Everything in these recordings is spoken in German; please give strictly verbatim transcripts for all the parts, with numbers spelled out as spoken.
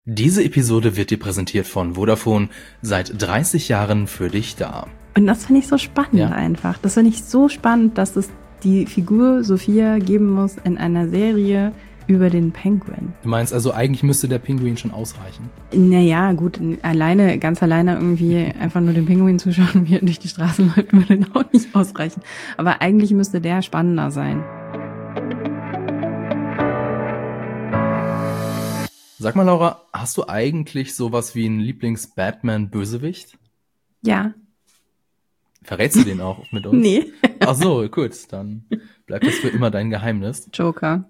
Diese Episode wird dir präsentiert von Vodafone, seit dreißig Jahren für dich da. Und das finde ich so spannend Ja. einfach. Das finde ich so spannend, dass es die Figur Sophia geben muss in einer Serie über den Penguin. Du meinst also, eigentlich müsste der Pinguin schon ausreichen? Naja, gut, alleine, ganz alleine irgendwie einfach nur den Pinguin zuschauen, wie er durch die Straßen läuft, würde auch nicht ausreichen. Aber eigentlich müsste der spannender sein. Sag mal, Laura, hast du eigentlich sowas wie einen Lieblings-Batman-Bösewicht? Ja. Verrätst du den auch mit uns? Nee. Ach so, gut, dann bleibt das für immer dein Geheimnis. Joker.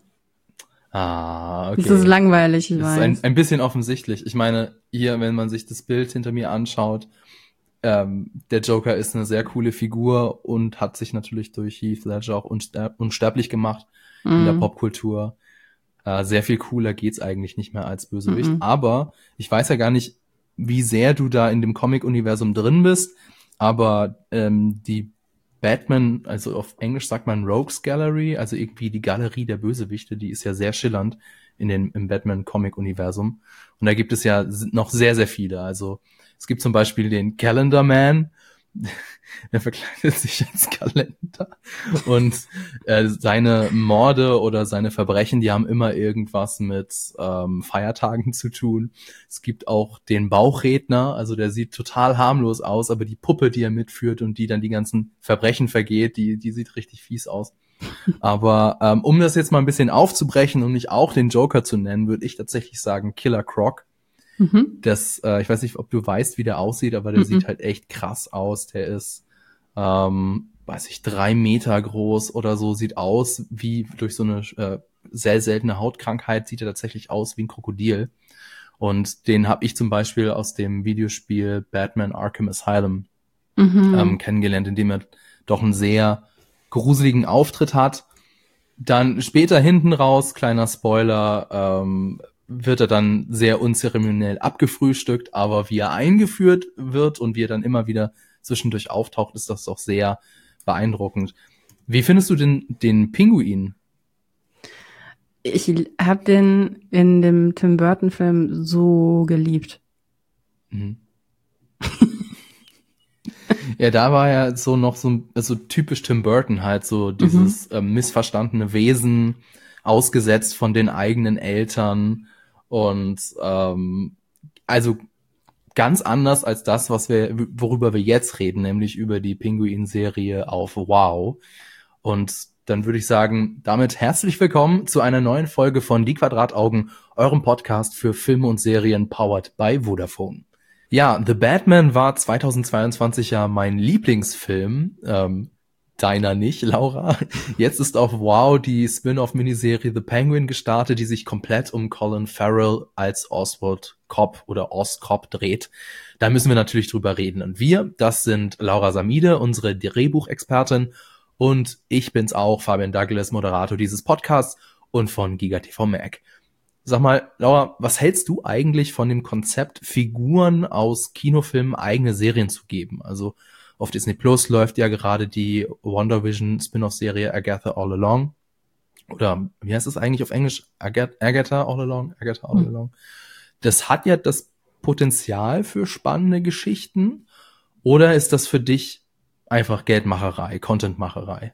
Ah, okay. Das ist langweilig, ich Das weiß. ist ein, ein bisschen offensichtlich. Ich meine, hier, wenn man sich das Bild hinter mir anschaut, ähm, der Joker ist eine sehr coole Figur und hat sich natürlich durch Heath Ledger auch unster- unsterblich gemacht Mhm. in der Popkultur. Äh, sehr viel cooler geht's eigentlich nicht mehr als Bösewicht. Mhm. Aber ich weiß ja gar nicht, wie sehr du da in dem Comic-Universum drin bist, aber ähm, die Batman, also auf Englisch sagt man Rogues Gallery, also irgendwie die Galerie der Bösewichte, die ist ja sehr schillernd in den, im Batman-Comic-Universum. Und da gibt es ja noch sehr, sehr viele. Also es gibt zum Beispiel den Calendar Man, der verkleidet sich als Kalender. Und äh, seine Morde oder seine Verbrechen, die haben immer irgendwas mit ähm, Feiertagen zu tun. Es gibt auch den Bauchredner, also der sieht total harmlos aus, aber die Puppe, die er mitführt und die dann die ganzen Verbrechen vergeht, die die sieht richtig fies aus. Aber ähm, um das jetzt mal ein bisschen aufzubrechen und nicht auch den Joker zu nennen, würde ich tatsächlich sagen Killer Croc. Mhm. Das, äh, ich weiß nicht, ob du weißt, wie der aussieht, aber der Mhm. sieht halt echt krass aus. Der ist, ähm, weiß ich, drei Meter groß oder so, sieht aus wie durch so eine äh, sehr seltene Hautkrankheit, sieht er tatsächlich aus wie ein Krokodil. Und den habe ich zum Beispiel aus dem Videospiel Batman Arkham Asylum Mhm. ähm, kennengelernt, in dem er doch einen sehr gruseligen Auftritt hat. Dann später hinten raus, kleiner Spoiler, ähm, wird er dann sehr unzeremoniell abgefrühstückt, aber wie er eingeführt wird und wie er dann immer wieder zwischendurch auftaucht, ist das doch sehr beeindruckend. Wie findest du den, den Pinguin? Ich habe den in dem Tim Burton-Film so geliebt. Mhm. Ja, da war ja so noch so, so typisch Tim Burton halt, so dieses mhm. ähm, missverstandene Wesen, ausgesetzt von den eigenen Eltern und ähm, also ganz anders als das, was wir, worüber wir jetzt reden, nämlich über die Pinguin-Serie auf Wow. Und dann würde ich sagen, damit herzlich willkommen zu einer neuen Folge von Die Quadrataugen, eurem Podcast für Filme und Serien powered by Vodafone. Ja, The Batman war zweitausendzweiundzwanzig ja mein Lieblingsfilm. Ähm, deiner nicht, Laura. Jetzt ist auf Wow die Spin-off-Miniserie The Penguin gestartet, die sich komplett um Colin Farrell als Oswald Cobb oder Oscorp dreht. Da müssen wir natürlich drüber reden. Und wir, das sind Laura Samide, unsere Drehbuchexpertin, und ich bin's auch, Fabian Douglas, Moderator dieses Podcasts und von GigaTV Mac. Sag mal, Laura, was hältst du eigentlich von dem Konzept, Figuren aus Kinofilmen eigene Serien zu geben? Also auf Disney Plus läuft ja gerade die WandaVision Spin-off-Serie Agatha All Along. Oder wie heißt es eigentlich auf Englisch? Agat- Agatha All Along? Agatha All Along. Das hat ja das Potenzial für spannende Geschichten. Oder ist das für dich einfach Geldmacherei, Contentmacherei?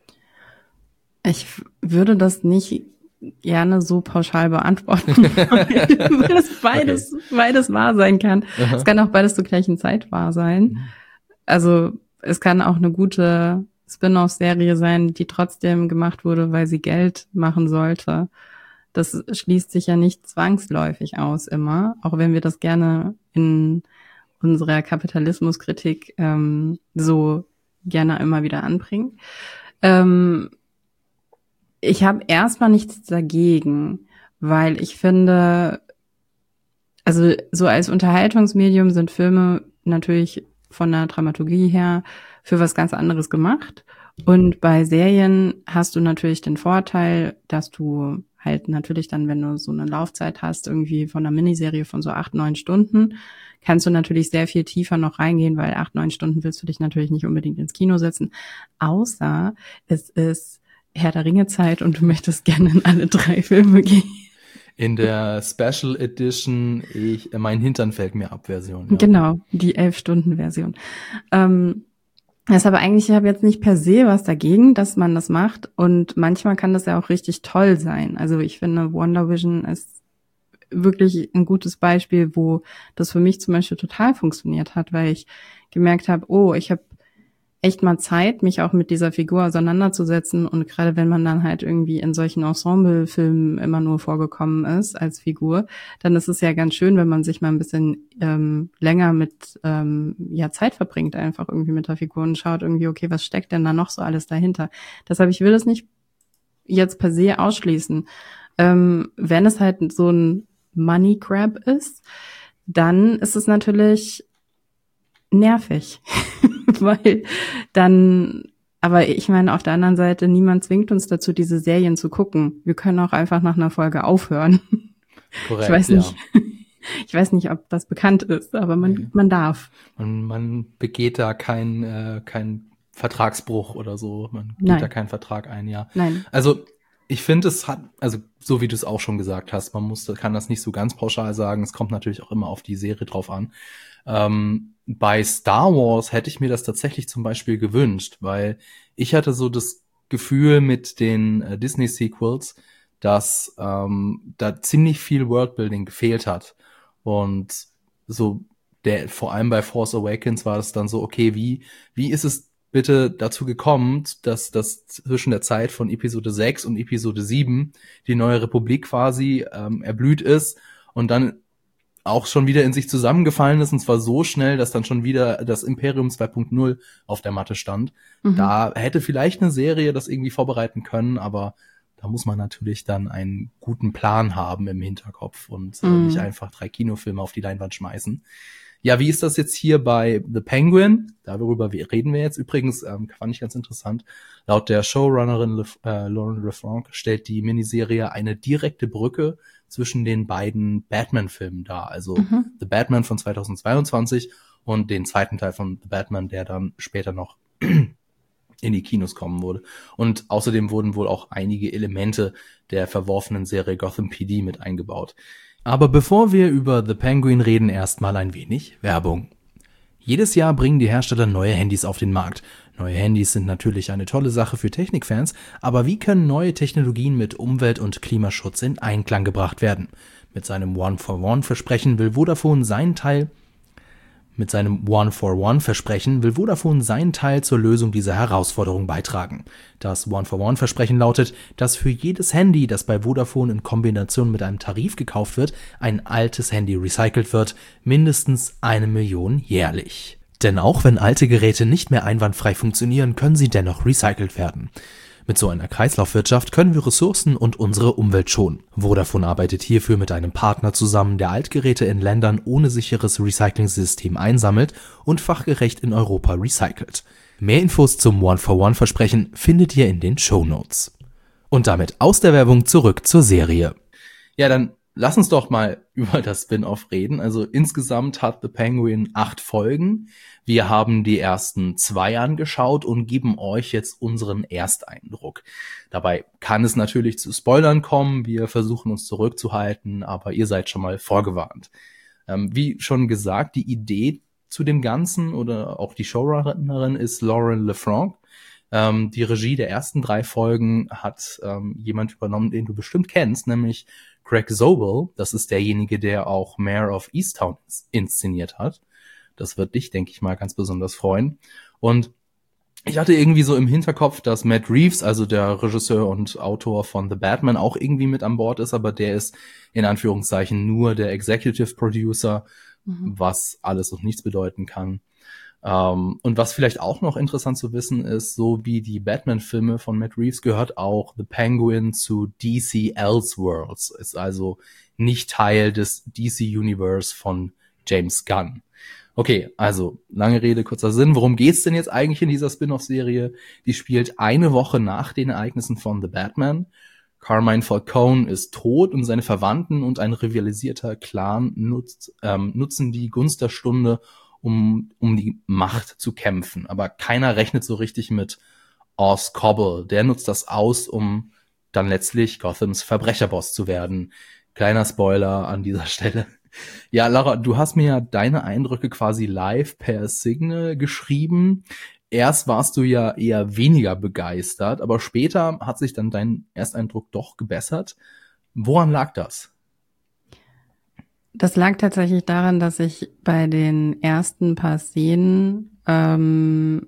Ich würde das nicht gerne so pauschal beantworten, weil das beides, okay. beides wahr sein kann. Aha. Es kann auch beides zur gleichen Zeit wahr sein. Mhm. Also es kann auch eine gute Spin-off-Serie sein, die trotzdem gemacht wurde, weil sie Geld machen sollte. Das schließt sich ja nicht zwangsläufig aus immer, auch wenn wir das gerne in unserer Kapitalismuskritik ähm, so gerne immer wieder anbringen. Ähm, ich habe erstmal nichts dagegen, weil ich finde, also so als Unterhaltungsmedium sind Filme natürlich von der Dramaturgie her für was ganz anderes gemacht. Und bei Serien hast du natürlich den Vorteil, dass du halt natürlich dann, wenn du so eine Laufzeit hast, irgendwie von einer Miniserie von so acht, neun Stunden, kannst du natürlich sehr viel tiefer noch reingehen, weil acht, neun Stunden willst du dich natürlich nicht unbedingt ins Kino setzen. Außer es ist Herr der Ringe Zeit und du möchtest gerne in alle drei Filme gehen. In der Special Edition, ich, mein Hintern fällt mir ab Version. Ja. Genau, die elf-Stunden-Version. Ähm, das ist aber eigentlich, ich habe jetzt nicht per se was dagegen, dass man das macht. Und manchmal kann das ja auch richtig toll sein. Also ich finde, WandaVision ist wirklich ein gutes Beispiel, wo das für mich zum Beispiel total funktioniert hat, weil ich gemerkt habe, oh, ich habe echt mal Zeit, mich auch mit dieser Figur auseinanderzusetzen. Und gerade wenn man dann halt irgendwie in solchen Ensemble-Filmen immer nur vorgekommen ist als Figur, dann ist es ja ganz schön, wenn man sich mal ein bisschen ähm, länger mit ähm, ja Zeit verbringt, einfach irgendwie mit der Figur und schaut irgendwie, okay, was steckt denn da noch so alles dahinter? Deshalb, ich will das nicht jetzt per se ausschließen. Ähm, wenn es halt so ein Money Grab ist, dann ist es natürlich nervig, weil dann, aber ich meine, auf der anderen Seite, niemand zwingt uns dazu, diese Serien zu gucken. Wir können auch einfach nach einer Folge aufhören. Korrekt, ich weiß nicht, ja. ich weiß nicht, ob das bekannt ist, aber man, nee. man darf. Man, man begeht da keinen äh, kein Vertragsbruch oder so. Man geht Nein. da keinen Vertrag ein, ja. Nein. Also ich finde, es hat, also so wie du es auch schon gesagt hast, man muss, kann das nicht so ganz pauschal sagen. Es kommt natürlich auch immer auf die Serie drauf an. Ähm, bei Star Wars hätte ich mir das tatsächlich zum Beispiel gewünscht, weil ich hatte so das Gefühl mit den äh, Disney-Sequels, dass ähm, da ziemlich viel Worldbuilding gefehlt hat. Und so der, vor allem bei Force Awakens war es dann so, okay, wie, wie ist es bitte dazu gekommen, dass das zwischen der Zeit von Episode sechs und Episode sieben die neue Republik quasi ähm, erblüht ist und dann auch schon wieder in sich zusammengefallen ist, und zwar so schnell, dass dann schon wieder das Imperium zwei Punkt null auf der Matte stand. Mhm. Da hätte vielleicht eine Serie das irgendwie vorbereiten können, aber da muss man natürlich dann einen guten Plan haben im Hinterkopf und mhm. äh, nicht einfach drei Kinofilme auf die Leinwand schmeißen. Ja, wie ist das jetzt hier bei The Penguin? Darüber reden wir jetzt. Übrigens, ähm, fand ich ganz interessant. Laut der Showrunnerin Le, äh, Lauren LeFranc stellt die Miniserie eine direkte Brücke zwischen den beiden Batman-Filmen dar. Also mhm. The Batman von zweitausendzweiundzwanzig und den zweiten Teil von The Batman, der dann später noch in die Kinos kommen wurde. Und außerdem wurden wohl auch einige Elemente der verworfenen Serie Gotham P D mit eingebaut. Aber bevor wir über The Penguin reden, erstmal ein wenig Werbung. Jedes Jahr bringen die Hersteller neue Handys auf den Markt. Neue Handys sind natürlich eine tolle Sache für Technikfans, aber wie können neue Technologien mit Umwelt- und Klimaschutz in Einklang gebracht werden? Mit seinem One-for-One-Versprechen will Vodafone seinen Teil Mit seinem One-for-One-Versprechen will Vodafone seinen Teil zur Lösung dieser Herausforderung beitragen. Das One-for-One-Versprechen lautet, dass für jedes Handy, das bei Vodafone in Kombination mit einem Tarif gekauft wird, ein altes Handy recycelt wird, mindestens eine Million jährlich. Denn auch wenn alte Geräte nicht mehr einwandfrei funktionieren, können sie dennoch recycelt werden. Mit so einer Kreislaufwirtschaft können wir Ressourcen und unsere Umwelt schonen. Vodafone arbeitet hierfür mit einem Partner zusammen, der Altgeräte in Ländern ohne sicheres Recycling-System einsammelt und fachgerecht in Europa recycelt. Mehr Infos zum One-for-One-Versprechen findet ihr in den Shownotes. Und damit aus der Werbung zurück zur Serie. Ja, dann lass uns doch mal über das Spin-off reden. Also insgesamt hat The Penguin acht Folgen. Wir haben die ersten zwei angeschaut und geben euch jetzt unseren Ersteindruck. Dabei kann es natürlich zu Spoilern kommen. Wir versuchen uns zurückzuhalten, aber ihr seid schon mal vorgewarnt. Ähm, wie schon gesagt, die Idee zu dem Ganzen oder auch die Showrunnerin ist Lauren LeFranc. Ähm, die Regie der ersten drei Folgen hat ähm, jemand übernommen, den du bestimmt kennst, nämlich Greg Zobel. Das ist derjenige, der auch Mayor of Easttown inszeniert hat. Das wird dich, denke ich mal, ganz besonders freuen. Und ich hatte irgendwie so im Hinterkopf, dass Matt Reeves, also der Regisseur und Autor von The Batman, auch irgendwie mit an Bord ist, aber der ist in Anführungszeichen nur der Executive Producer, mhm. was alles und nichts bedeuten kann. Um, und was vielleicht auch noch interessant zu wissen ist, so wie die Batman-Filme von Matt Reeves gehört auch The Penguin zu D C Elseworlds, ist also nicht Teil des D C-Universe von James Gunn. Okay, also lange Rede, kurzer Sinn. Worum geht's denn jetzt eigentlich in dieser Spin-off-Serie? Die spielt eine Woche nach den Ereignissen von The Batman. Carmine Falcone ist tot und seine Verwandten und ein rivalisierter Clan nutzt, ähm, nutzen die Gunst der Stunde, um um die Macht zu kämpfen. Aber keiner rechnet so richtig mit Oz Cobble. Der nutzt das aus, um dann letztlich Gothams Verbrecherboss zu werden. Kleiner Spoiler an dieser Stelle. Ja, Lara, du hast mir ja deine Eindrücke quasi live per Signal geschrieben. Erst warst du ja eher weniger begeistert, aber später hat sich dann dein Ersteindruck doch gebessert. Woran lag das? Das lag tatsächlich daran, dass ich bei den ersten paar Szenen ähm,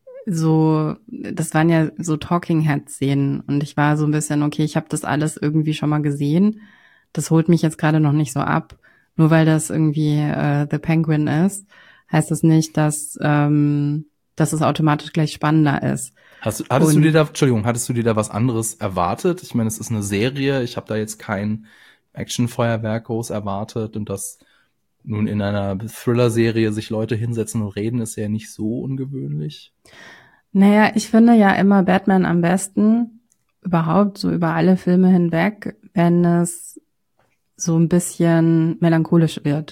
so, das waren ja so Talking Head Szenen und ich war so ein bisschen, okay, ich habe das alles irgendwie schon mal gesehen. Das holt mich jetzt gerade noch nicht so ab. Nur weil das irgendwie äh, The Penguin ist, heißt das nicht, dass ähm, dass es automatisch gleich spannender ist. Hast, hattest Und du dir da, Entschuldigung, hattest du dir da was anderes erwartet? Ich meine, es ist eine Serie, ich habe da jetzt kein Actionfeuerwerk groß erwartet und das nun in einer Thriller-Serie sich Leute hinsetzen und reden, ist ja nicht so ungewöhnlich. naja, ich finde ja immer Batman am besten, überhaupt so über alle Filme hinweg, wenn es so ein bisschen melancholisch wird.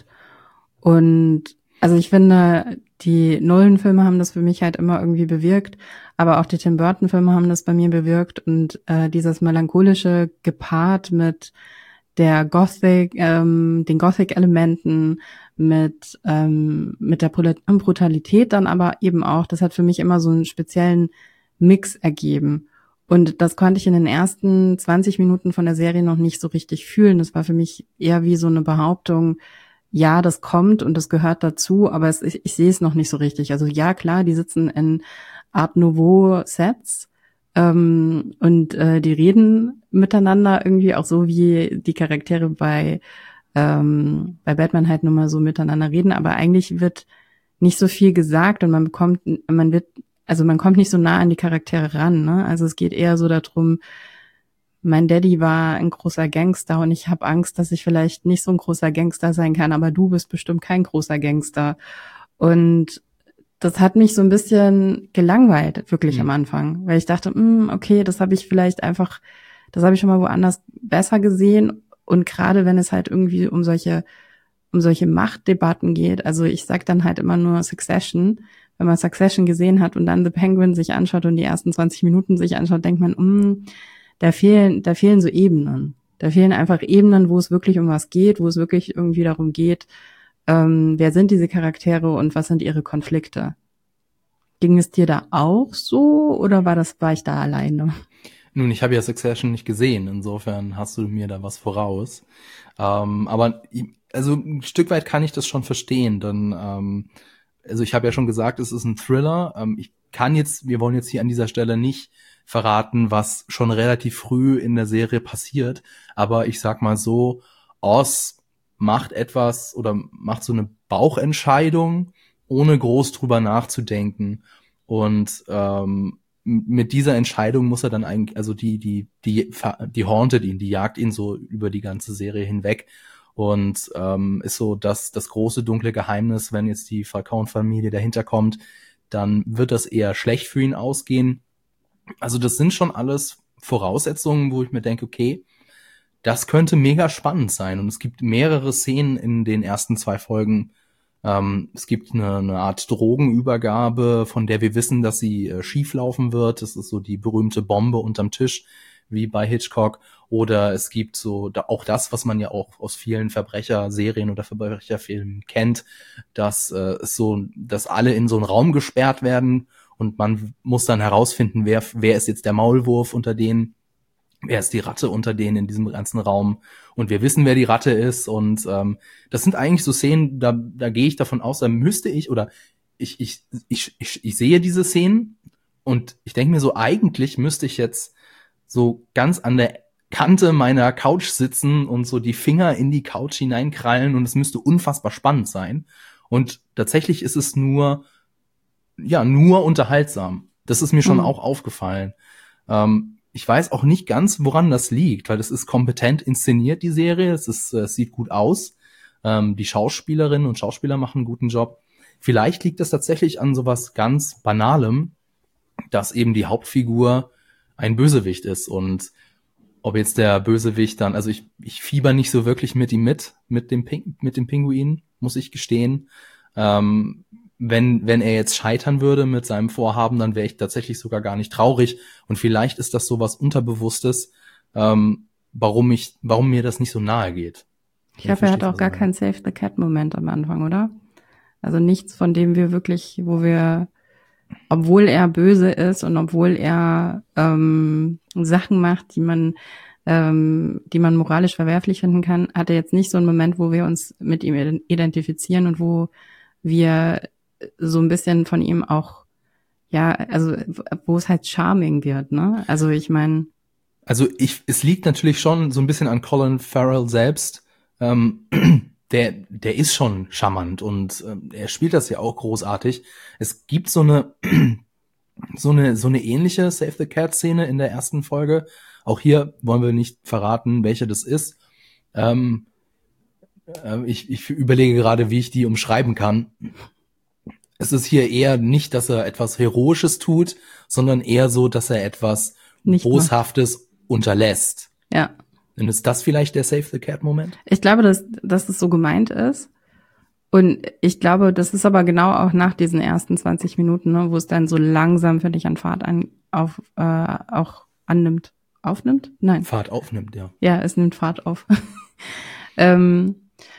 Und also ich finde, die Nolan-Filme haben das für mich halt immer irgendwie bewirkt, aber auch die Tim Burton-Filme haben das bei mir bewirkt und äh, dieses melancholische gepaart mit der Gothic, ähm, den Gothic-Elementen, mit ähm, mit der Brutalität dann aber eben auch, das hat für mich immer so einen speziellen Mix ergeben. Und das konnte ich in den ersten zwanzig Minuten von der Serie noch nicht so richtig fühlen. Das war für mich eher wie so eine Behauptung, ja, das kommt und das gehört dazu, aber es, ich, ich sehe es noch nicht so richtig. Also ja, klar, die sitzen in Art Nouveau Sets ähm, und äh, die reden miteinander irgendwie auch so, wie die Charaktere bei ähm, bei Batman halt nun mal so miteinander reden, aber eigentlich wird nicht so viel gesagt und man bekommt, man wird, also man kommt nicht so nah an die Charaktere ran, ne? Also es geht eher so darum, mein Daddy war ein großer Gangster und ich habe Angst, dass ich vielleicht nicht so ein großer Gangster sein kann, aber du bist bestimmt kein großer Gangster. Und das hat mich so ein bisschen gelangweilt, wirklich Mhm. am Anfang, weil ich dachte, mh, okay, das habe ich vielleicht einfach, das habe ich schon mal woanders besser gesehen. Und gerade wenn es halt irgendwie um solche, um solche Machtdebatten geht, also ich sag dann halt immer nur Succession, wenn man Succession gesehen hat und dann The Penguin sich anschaut und die ersten zwanzig Minuten sich anschaut, denkt man, mh, da fehlen, da fehlen so Ebenen. Da fehlen einfach Ebenen, wo es wirklich um was geht, wo es wirklich irgendwie darum geht, ähm, wer sind diese Charaktere und was sind ihre Konflikte. Ging es dir da auch so oder war das, war ich da alleine? Nun, ich habe ja Succession nicht gesehen, insofern hast du mir da was voraus. Ähm, aber also ein Stück weit kann ich das schon verstehen, denn ähm, also ich habe ja schon gesagt, es ist ein Thriller. Ähm, ich kann jetzt, wir wollen jetzt hier an dieser Stelle nicht verraten, was schon relativ früh in der Serie passiert, aber ich sag mal so, Oz macht etwas oder macht so eine Bauchentscheidung, ohne groß drüber nachzudenken und ähm, mit dieser Entscheidung muss er dann eigentlich, also die, die, die, die hauntet ihn, die jagt ihn so über die ganze Serie hinweg und ähm, ist so das, das große dunkle Geheimnis, wenn jetzt die Falcone-Familie dahinter kommt, dann wird das eher schlecht für ihn ausgehen. Also das sind schon alles Voraussetzungen, wo ich mir denke, okay, das könnte mega spannend sein und es gibt mehrere Szenen in den ersten zwei Folgen. Ähm, es gibt eine, eine Art Drogenübergabe, von der wir wissen, dass sie äh, schief laufen wird. Das ist so die berühmte Bombe unterm Tisch, wie bei Hitchcock. Oder es gibt so da auch das, was man ja auch aus vielen Verbrecherserien oder Verbrecherfilmen kennt, dass äh, es so, dass alle in so einen Raum gesperrt werden und man muss dann herausfinden, wer wer ist jetzt der Maulwurf unter denen. Wer ist die Ratte unter denen in diesem ganzen Raum? Und wir wissen, wer die Ratte ist. Und ähm, das sind eigentlich so Szenen, da, da gehe ich davon aus, da müsste ich oder ich, ich, ich, ich, ich sehe diese Szenen und ich denke mir so, eigentlich müsste ich jetzt so ganz an der Kante meiner Couch sitzen und so die Finger in die Couch hineinkrallen und es müsste unfassbar spannend sein. Und tatsächlich ist es nur, ja, nur unterhaltsam. Das ist mir schon Mhm. auch aufgefallen. Ähm, Ich weiß auch nicht ganz, woran das liegt, weil das ist kompetent inszeniert, die Serie. Es ist, es sieht gut aus. Ähm, die Schauspielerinnen und Schauspieler machen einen guten Job. Vielleicht liegt das tatsächlich an sowas ganz Banalem, dass eben die Hauptfigur ein Bösewicht ist. Und ob jetzt der Bösewicht dann, also ich, ich fieber nicht so wirklich mit ihm mit, mit dem, Ping, mit dem Pinguin, muss ich gestehen. Ähm, wenn, wenn er jetzt scheitern würde mit seinem Vorhaben, dann wäre ich tatsächlich sogar gar nicht traurig. Und vielleicht ist das so was Unterbewusstes, ähm, warum ich, warum mir das nicht so nahe geht. Ich glaube, er hat auch gar keinen Save the Cat-Moment am Anfang, oder? Also nichts, von dem wir wirklich, wo wir, obwohl er böse ist und obwohl er ähm, Sachen macht, die man ähm, die man moralisch verwerflich finden kann, hat er jetzt nicht so einen Moment, wo wir uns mit ihm identifizieren und wo wir so ein bisschen von ihm auch, ja, also wo es halt charming wird, ne? Also ich meine, Also ich, es liegt natürlich schon so ein bisschen an Colin Farrell selbst. Ähm, der, der ist schon charmant und ähm, er spielt das ja auch großartig. Es gibt so eine, so eine, so eine ähnliche Save the Cat Szene in der ersten Folge. Auch hier wollen wir nicht verraten, welche das ist. Ähm, äh, ich, ich überlege gerade, wie ich die umschreiben kann. Es ist hier eher nicht, dass er etwas Heroisches tut, sondern eher so, dass er etwas Nicht Boshaftes macht. Unterlässt. Ja. Und ist das vielleicht der Save the Cat Moment? Ich glaube, dass, dass es so gemeint ist. Und ich glaube, das ist aber genau auch nach diesen ersten zwanzig Minuten, ne, wo es dann so langsam, finde ich, an Fahrt an, auf, äh, auch annimmt. Aufnimmt? Nein. Fahrt aufnimmt, ja. Ja, es nimmt Fahrt auf. ähm,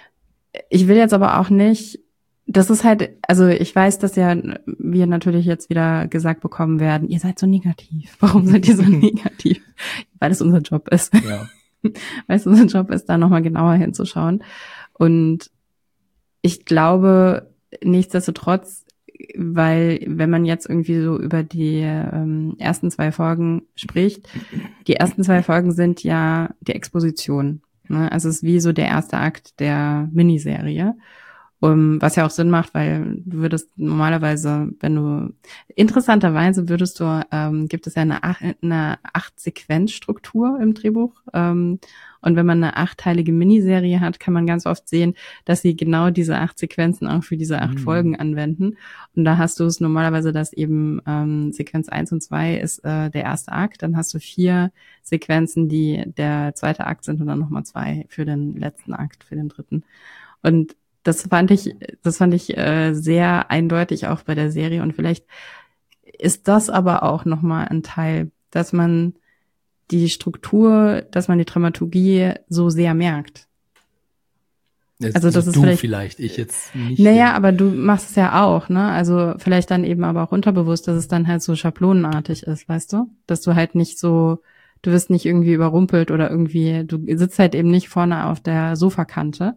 ich will jetzt aber auch nicht, das ist halt, also ich weiß, dass ja wir natürlich jetzt wieder gesagt bekommen werden, ihr seid so negativ. Warum seid ihr so negativ? Weil es unser Job ist. Ja. Weil es unser Job ist, da nochmal genauer hinzuschauen. Und ich glaube, nichtsdestotrotz, weil wenn man jetzt irgendwie so über die ähm, ersten zwei Folgen spricht, die ersten zwei Folgen sind ja die Exposition. Ne? Also es ist wie so der erste Akt der Miniserie. Um, was ja auch Sinn macht, weil du würdest normalerweise, wenn du, interessanterweise würdest du, ähm, gibt es ja eine, Ach, eine Acht-Sequenz-Struktur im Drehbuch. Ähm, und wenn man eine achtteilige Miniserie hat, kann man ganz oft sehen, dass sie genau diese acht Sequenzen auch für diese acht mhm. Folgen anwenden. Und da hast du es normalerweise, dass eben ähm, Sequenz eins und zwei ist äh, der erste Akt. Dann hast du vier Sequenzen, die der zweite Akt sind und dann nochmal zwei für den letzten Akt, für den dritten. Und Das fand ich, das fand ich äh, sehr eindeutig auch bei der Serie und vielleicht ist das aber auch nochmal ein Teil, dass man die Struktur, dass man die Dramaturgie so sehr merkt. Jetzt, also das also ist du vielleicht, vielleicht, ich jetzt nicht. Naja, aber du machst es ja auch, ne? Also vielleicht dann eben aber auch unterbewusst, dass es dann halt so schablonenartig ist, weißt du? Dass du halt nicht so, du wirst nicht irgendwie überrumpelt oder irgendwie, du sitzt halt eben nicht vorne auf der Sofakante,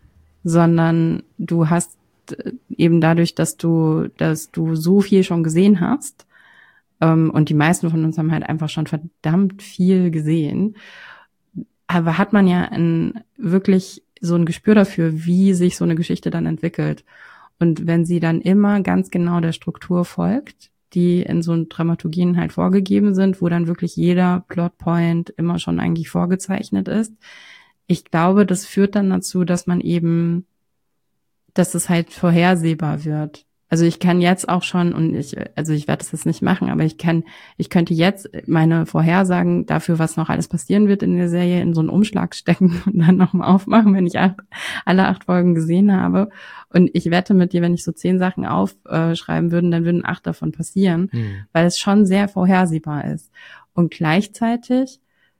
sondern du hast eben dadurch, dass du, dass du so viel schon gesehen hast, ähm, und die meisten von uns haben halt einfach schon verdammt viel gesehen, aber hat man ja ein, wirklich so ein Gespür dafür, wie sich so eine Geschichte dann entwickelt. Und wenn sie dann immer ganz genau der Struktur folgt, die in so Dramaturgien halt vorgegeben sind, wo dann wirklich jeder Plotpoint immer schon eigentlich vorgezeichnet ist, ich glaube, das führt dann dazu, dass man eben, dass es halt vorhersehbar wird. Also ich kann jetzt auch schon, und ich, also ich werde das jetzt nicht machen, aber ich kann, ich könnte jetzt meine Vorhersagen dafür, was noch alles passieren wird in der Serie, in so einen Umschlag stecken und dann nochmal aufmachen, wenn ich acht, alle acht Folgen gesehen habe. Und ich wette mit dir, wenn ich so zehn Sachen aufschreiben würde, dann würden acht davon passieren, hm. weil es schon sehr vorhersehbar ist. Und gleichzeitig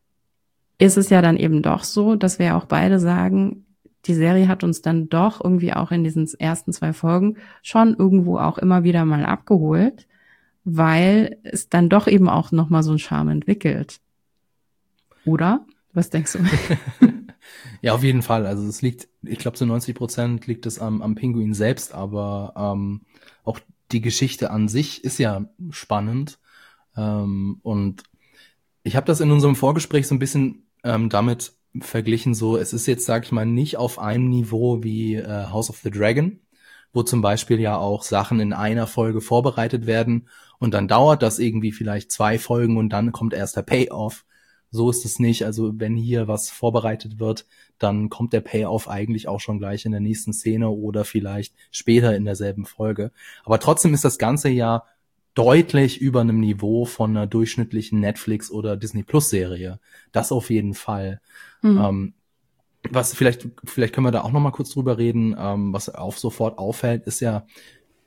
ist es ja dann eben doch so, dass wir auch beide sagen, die Serie hat uns dann doch irgendwie auch in diesen ersten zwei Folgen schon irgendwo auch immer wieder mal abgeholt, weil es dann doch eben auch nochmal so einen Charme entwickelt. Oder? Was denkst du? Ja, auf jeden Fall. Also es liegt, ich glaube zu neunzig Prozent liegt es am, am Pinguin selbst, aber ähm, auch die Geschichte an sich ist ja spannend. Ähm, und ich habe das in unserem Vorgespräch so ein bisschen ähm, damit verglichen, so, es ist jetzt, sag ich mal, nicht auf einem Niveau wie äh, House of the Dragon, wo zum Beispiel ja auch Sachen in einer Folge vorbereitet werden und dann dauert das irgendwie vielleicht zwei Folgen und dann kommt erst der Payoff. So ist es nicht. Also wenn hier was vorbereitet wird, dann kommt der Payoff eigentlich auch schon gleich in der nächsten Szene oder vielleicht später in derselben Folge. Aber trotzdem ist das Ganze ja deutlich über einem Niveau von einer durchschnittlichen Netflix- oder Disney-Plus-Serie. Das auf jeden Fall. Mhm. Ähm, was vielleicht, vielleicht können wir da auch noch mal kurz drüber reden, ähm, was auch sofort auffällt, ist ja,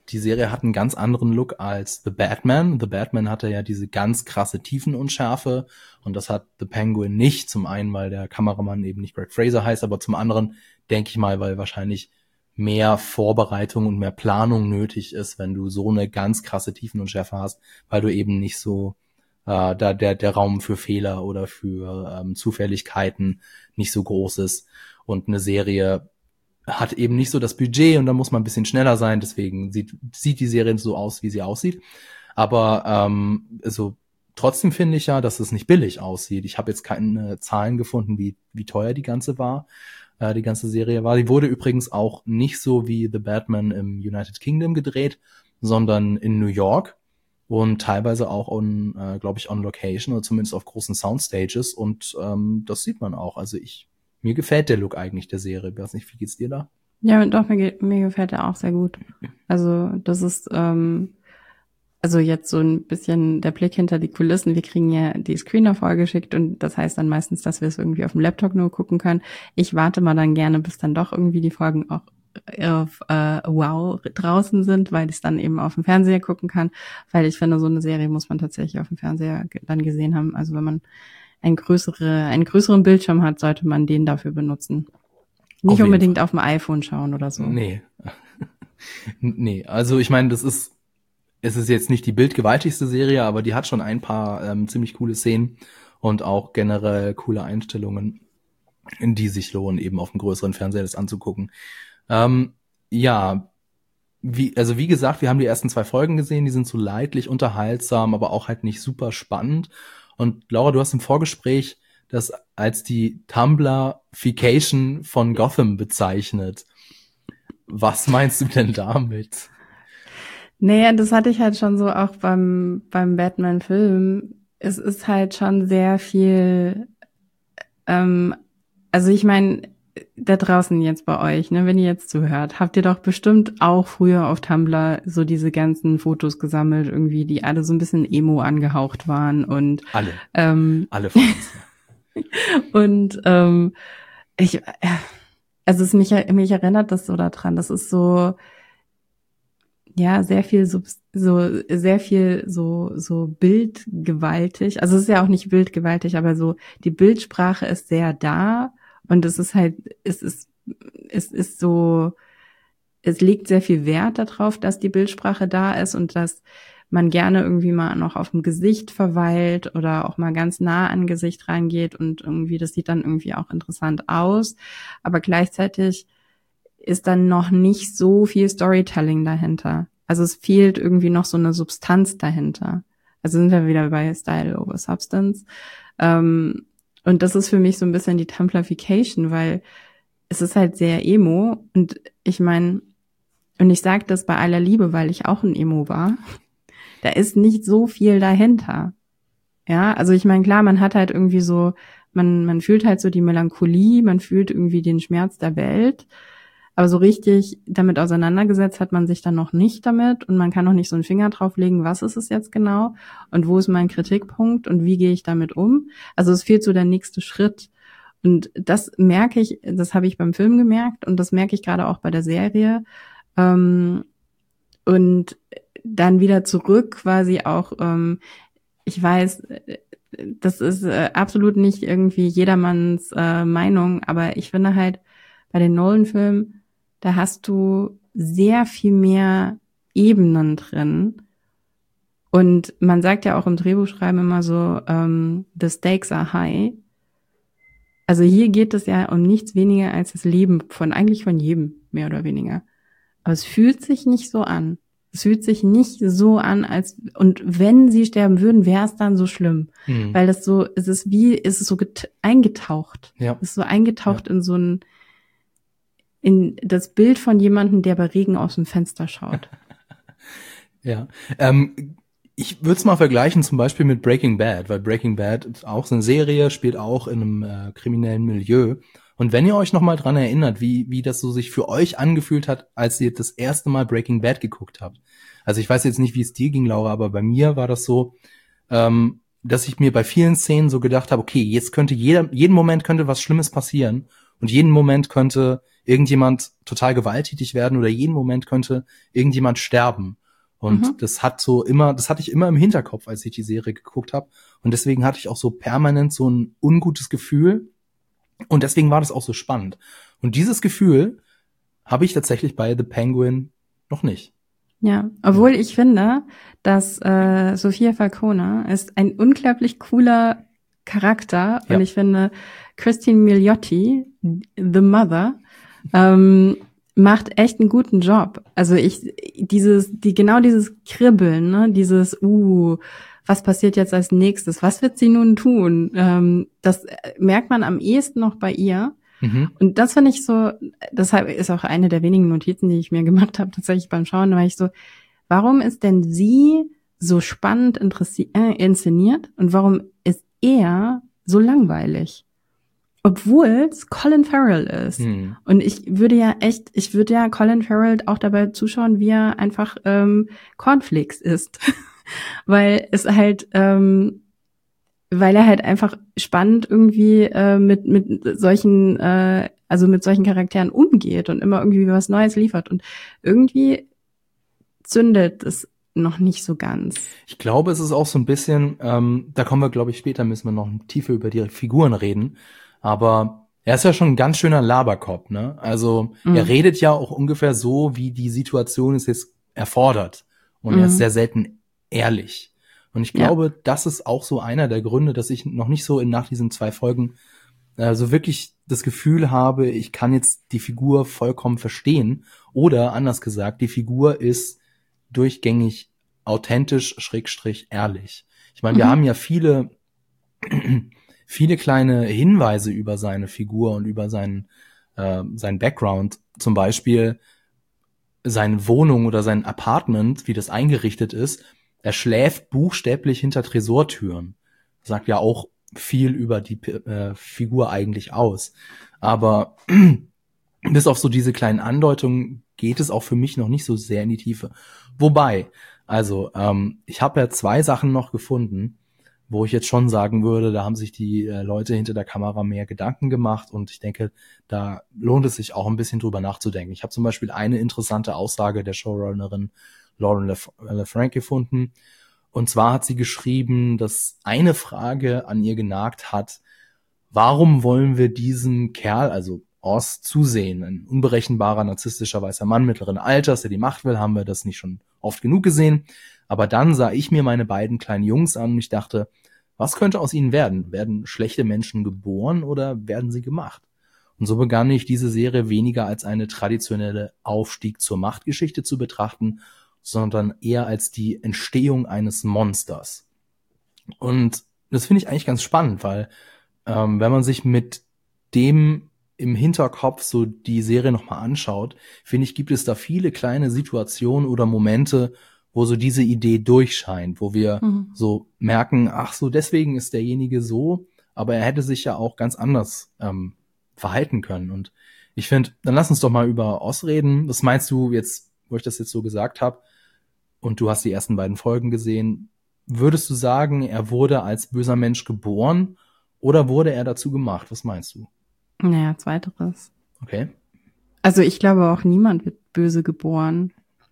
die Serie hat einen ganz anderen Look als The Batman. The Batman hatte ja diese ganz krasse Tiefenunschärfe und das hat The Penguin nicht. Zum einen, weil der Kameramann eben nicht Greg Fraser heißt, aber zum anderen, denke ich mal, weil wahrscheinlich mehr Vorbereitung und mehr Planung nötig ist, wenn du so eine ganz krasse Tiefenunschärfe hast, weil du eben nicht so äh, da der der Raum für Fehler oder für ähm, Zufälligkeiten nicht so groß ist und eine Serie hat eben nicht so das Budget und da muss man ein bisschen schneller sein, deswegen sieht sieht die Serie so aus, wie sie aussieht. Aber ähm, also trotzdem finde ich ja, dass es nicht billig aussieht. Ich habe jetzt keine Zahlen gefunden, wie wie teuer die ganze war, äh, die ganze Serie war. Die wurde übrigens auch nicht so wie The Batman im United Kingdom gedreht, sondern in New York und teilweise auch on, äh, glaube ich, on Location oder zumindest auf großen Soundstages und ähm, das sieht man auch. Also ich Mir gefällt der Look eigentlich der Serie. Ich weiß nicht, wie geht's dir da? Ja, doch, mir, mir gefällt er auch sehr gut. Also das ist, ähm, also jetzt so ein bisschen der Blick hinter die Kulissen. Wir kriegen ja die Screener vorgeschickt und das heißt dann meistens, dass wir es irgendwie auf dem Laptop nur gucken können. Ich warte mal dann gerne, bis dann doch irgendwie die Folgen auch auf äh, Wow draußen sind, weil ich es dann eben auf dem Fernseher gucken kann. Weil ich finde, so eine Serie muss man tatsächlich auf dem Fernseher dann gesehen haben. Also wenn man ein größere, einen größeren Bildschirm hat, sollte man den dafür benutzen. Nicht auf unbedingt auf dem iPhone schauen oder so. Nee. Nee, also ich meine, das ist, es ist jetzt nicht die bildgewaltigste Serie, aber die hat schon ein paar ähm, ziemlich coole Szenen und auch generell coole Einstellungen, in die sich lohnen, eben auf dem größeren Fernseher das anzugucken. Ähm, ja, wie, also wie gesagt, wir haben die ersten zwei Folgen gesehen, die sind so leidlich unterhaltsam, aber auch halt nicht super spannend. Und Laura, du hast im Vorgespräch das als die Tumblr-Fication von Gotham bezeichnet. Was meinst du denn damit? Naja, das hatte ich halt schon so auch beim beim Batman-Film. Es ist halt schon sehr viel, ähm, also ich meine, da draußen jetzt bei euch, ne, wenn ihr jetzt zuhört, habt ihr doch bestimmt auch früher auf Tumblr so diese ganzen Fotos gesammelt, irgendwie, die alle so ein bisschen emo angehaucht waren und alle, ähm, alle von uns. und ähm, ich, also es mich mich erinnert das so daran, das ist so ja sehr viel so so sehr viel so so bildgewaltig, also es ist ja auch nicht bildgewaltig, aber so die Bildsprache ist sehr da. Und es ist halt, es ist, es ist so, es legt sehr viel Wert darauf, dass die Bildsprache da ist und dass man gerne irgendwie mal noch auf dem Gesicht verweilt oder auch mal ganz nah an Gesicht reingeht und irgendwie, das sieht dann irgendwie auch interessant aus. Aber gleichzeitig ist dann noch nicht so viel Storytelling dahinter. Also es fehlt irgendwie noch so eine Substanz dahinter. Also sind wir wieder bei Style over Substance. Ähm, Und das ist für mich so ein bisschen die Tumblrification, weil es ist halt sehr emo. Und ich meine, und ich sage das bei aller Liebe, weil ich auch ein Emo war, da ist nicht so viel dahinter. Ja, also ich meine, klar, man hat halt irgendwie so, man man fühlt halt so die Melancholie, man fühlt irgendwie den Schmerz der Welt. Aber so richtig damit auseinandergesetzt hat man sich dann noch nicht damit und man kann noch nicht so einen Finger drauflegen, was ist es jetzt genau und wo ist mein Kritikpunkt und wie gehe ich damit um. Also es fehlt so der nächste Schritt. Und das merke ich, das habe ich beim Film gemerkt und das merke ich gerade auch bei der Serie. Und dann wieder zurück quasi auch, ich weiß, das ist absolut nicht irgendwie jedermanns Meinung, aber ich finde halt bei den Nolan-Filmen, da hast du sehr viel mehr Ebenen drin. Und man sagt ja auch im Drehbuchschreiben immer so, ähm, the stakes are high. Also hier geht es ja um nichts weniger als das Leben von, eigentlich von jedem, mehr oder weniger. Aber es fühlt sich nicht so an. Es fühlt sich nicht so an, als, und wenn sie sterben würden, wäre es dann so schlimm. Hm. Weil das so, es ist wie, es ist so get- eingetaucht. Ja. Es ist so eingetaucht ja. in so ein, in das Bild von jemandem, der bei Regen aus dem Fenster schaut. Ja, ähm, ich würde es mal vergleichen zum Beispiel mit Breaking Bad, weil Breaking Bad ist auch so eine Serie, spielt auch in einem äh, kriminellen Milieu. Und wenn ihr euch noch mal dran erinnert, wie wie das so sich für euch angefühlt hat, als ihr das erste Mal Breaking Bad geguckt habt. Also ich weiß jetzt nicht, wie es dir ging, Laura, aber bei mir war das so, ähm, dass ich mir bei vielen Szenen so gedacht habe, okay, jetzt könnte jeder, jeden Moment könnte was Schlimmes passieren und jeden Moment könnte irgendjemand total gewalttätig werden oder jeden Moment könnte irgendjemand sterben. Und mhm. das hat so immer, das hatte ich immer im Hinterkopf, als ich die Serie geguckt habe. Und deswegen hatte ich auch so permanent so ein ungutes Gefühl. Und deswegen war das auch so spannend. Und dieses Gefühl habe ich tatsächlich bei The Penguin noch nicht. Ja, obwohl ich finde, dass äh, Sophia Falcone ist ein unglaublich cooler Charakter. Ja. Und ich finde, Christine Milioti, The Mother, ähm, macht echt einen guten Job. Also ich, dieses, die, genau dieses Kribbeln, ne, dieses, uh, was passiert jetzt als nächstes? Was wird sie nun tun? Ähm, das merkt man am ehesten noch bei ihr. Mhm. Und das finde ich so, deshalb ist auch eine der wenigen Notizen, die ich mir gemacht habe, tatsächlich beim Schauen, da war ich so, warum ist denn sie so spannend interessi- äh, inszeniert und warum ist er so langweilig? Obwohl es Colin Farrell ist. Hm. Und ich würde ja echt, ich würde ja Colin Farrell auch dabei zuschauen, wie er einfach ähm, Cornflakes isst. Weil es halt, ähm, weil er halt einfach spannend irgendwie äh, mit mit solchen, äh, also mit solchen Charakteren umgeht und immer irgendwie was Neues liefert. Und irgendwie zündet es noch nicht so ganz. Ich glaube, es ist auch so ein bisschen, ähm, da kommen wir, glaube ich, später müssen wir noch tiefer über die Figuren reden. Aber er ist ja schon ein ganz schöner Laberkopf, ne? Also mhm. er redet ja auch ungefähr so, wie die Situation es jetzt erfordert. Und mhm. er ist sehr selten ehrlich. Und ich glaube, ja. das ist auch so einer der Gründe, dass ich noch nicht so in, nach diesen zwei Folgen äh, so wirklich das Gefühl habe, ich kann jetzt die Figur vollkommen verstehen. Oder anders gesagt, die Figur ist durchgängig authentisch, schrägstrich ehrlich. Ich meine, mhm. wir haben ja viele viele kleine Hinweise über seine Figur und über seinen äh, seinen Background, zum Beispiel seine Wohnung oder sein Apartment, wie das eingerichtet ist. Er schläft buchstäblich hinter Tresortüren. Das sagt ja auch viel über die äh, Figur eigentlich aus. Aber bis auf so diese kleinen Andeutungen geht es auch für mich noch nicht so sehr in die Tiefe. Wobei, also ähm, ich habe ja zwei Sachen noch gefunden, wo ich jetzt schon sagen würde, da haben sich die äh, Leute hinter der Kamera mehr Gedanken gemacht und ich denke, da lohnt es sich auch ein bisschen drüber nachzudenken. Ich habe zum Beispiel eine interessante Aussage der Showrunnerin Lauren LaFranc gefunden. Und zwar hat sie geschrieben, dass eine Frage an ihr genagt hat: Warum wollen wir diesem Kerl, also Oz, zusehen? Ein unberechenbarer, narzisstischer weißer Mann mittleren Alters, der die Macht will, haben wir das nicht schon oft genug gesehen? Aber dann sah ich mir meine beiden kleinen Jungs an und ich dachte, was könnte aus ihnen werden? Werden schlechte Menschen geboren oder werden sie gemacht? Und so begann ich diese Serie weniger als eine traditionelle Aufstieg zur Machtgeschichte zu betrachten, sondern eher als die Entstehung eines Monsters. Und das finde ich eigentlich ganz spannend, weil ähm, wenn man sich mit dem im Hinterkopf so die Serie nochmal anschaut, finde ich, gibt es da viele kleine Situationen oder Momente, wo so diese Idee durchscheint, wo wir mhm. so merken, ach so, deswegen ist derjenige so, aber er hätte sich ja auch ganz anders ähm, verhalten können. Und ich finde, dann lass uns doch mal über Oz reden. Was meinst du jetzt, wo ich das jetzt so gesagt habe, und du hast die ersten beiden Folgen gesehen, würdest du sagen, er wurde als böser Mensch geboren oder wurde er dazu gemacht? Was meinst du? Naja, zweiteres. Okay. Also ich glaube auch, niemand wird böse geboren.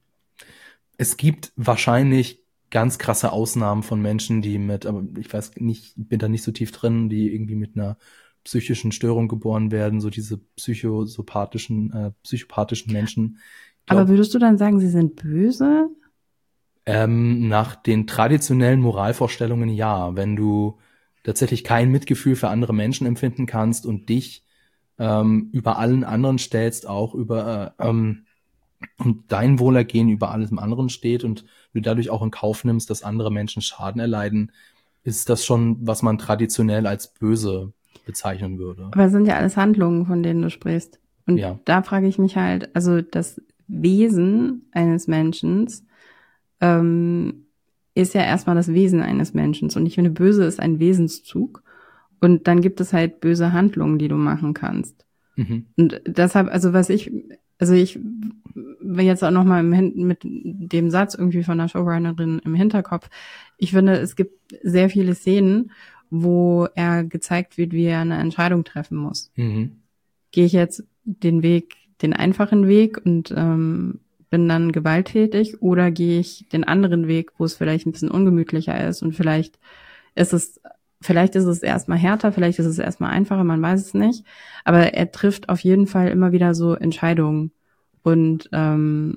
Es gibt wahrscheinlich ganz krasse Ausnahmen von Menschen, die mit, aber ich weiß nicht, bin da nicht so tief drin, die irgendwie mit einer psychischen Störung geboren werden, so diese psychosopathischen, äh, psychopathischen Menschen. Glaub, aber würdest du dann sagen, sie sind böse? Ähm, nach den traditionellen Moralvorstellungen ja. Wenn du tatsächlich kein Mitgefühl für andere Menschen empfinden kannst und dich ähm, über allen anderen stellst, auch über äh, ähm, und dein Wohlergehen über allem anderen steht und du dadurch auch in Kauf nimmst, dass andere Menschen Schaden erleiden, ist das schon, was man traditionell als böse bezeichnen würde. Aber es sind ja alles Handlungen, von denen du sprichst. Und ja. da frage ich mich halt, also das Wesen eines Menschen ähm, ist ja erstmal das Wesen eines Menschen. Und ich finde, böse ist ein Wesenszug. Und dann gibt es halt böse Handlungen, die du machen kannst. Mhm. Und deshalb, also was ich, also ich jetzt auch nochmal mit dem Satz irgendwie von der Showrunnerin im Hinterkopf, ich finde, es gibt sehr viele Szenen, wo er gezeigt wird, wie er eine Entscheidung treffen muss. Mhm. Gehe ich jetzt den Weg den einfachen Weg und ähm, bin dann gewalttätig, oder gehe ich den anderen Weg, wo es vielleicht ein bisschen ungemütlicher ist und vielleicht ist es, vielleicht ist es erstmal härter, vielleicht ist es erstmal einfacher, man weiß es nicht, aber er trifft auf jeden Fall immer wieder so Entscheidungen und ähm,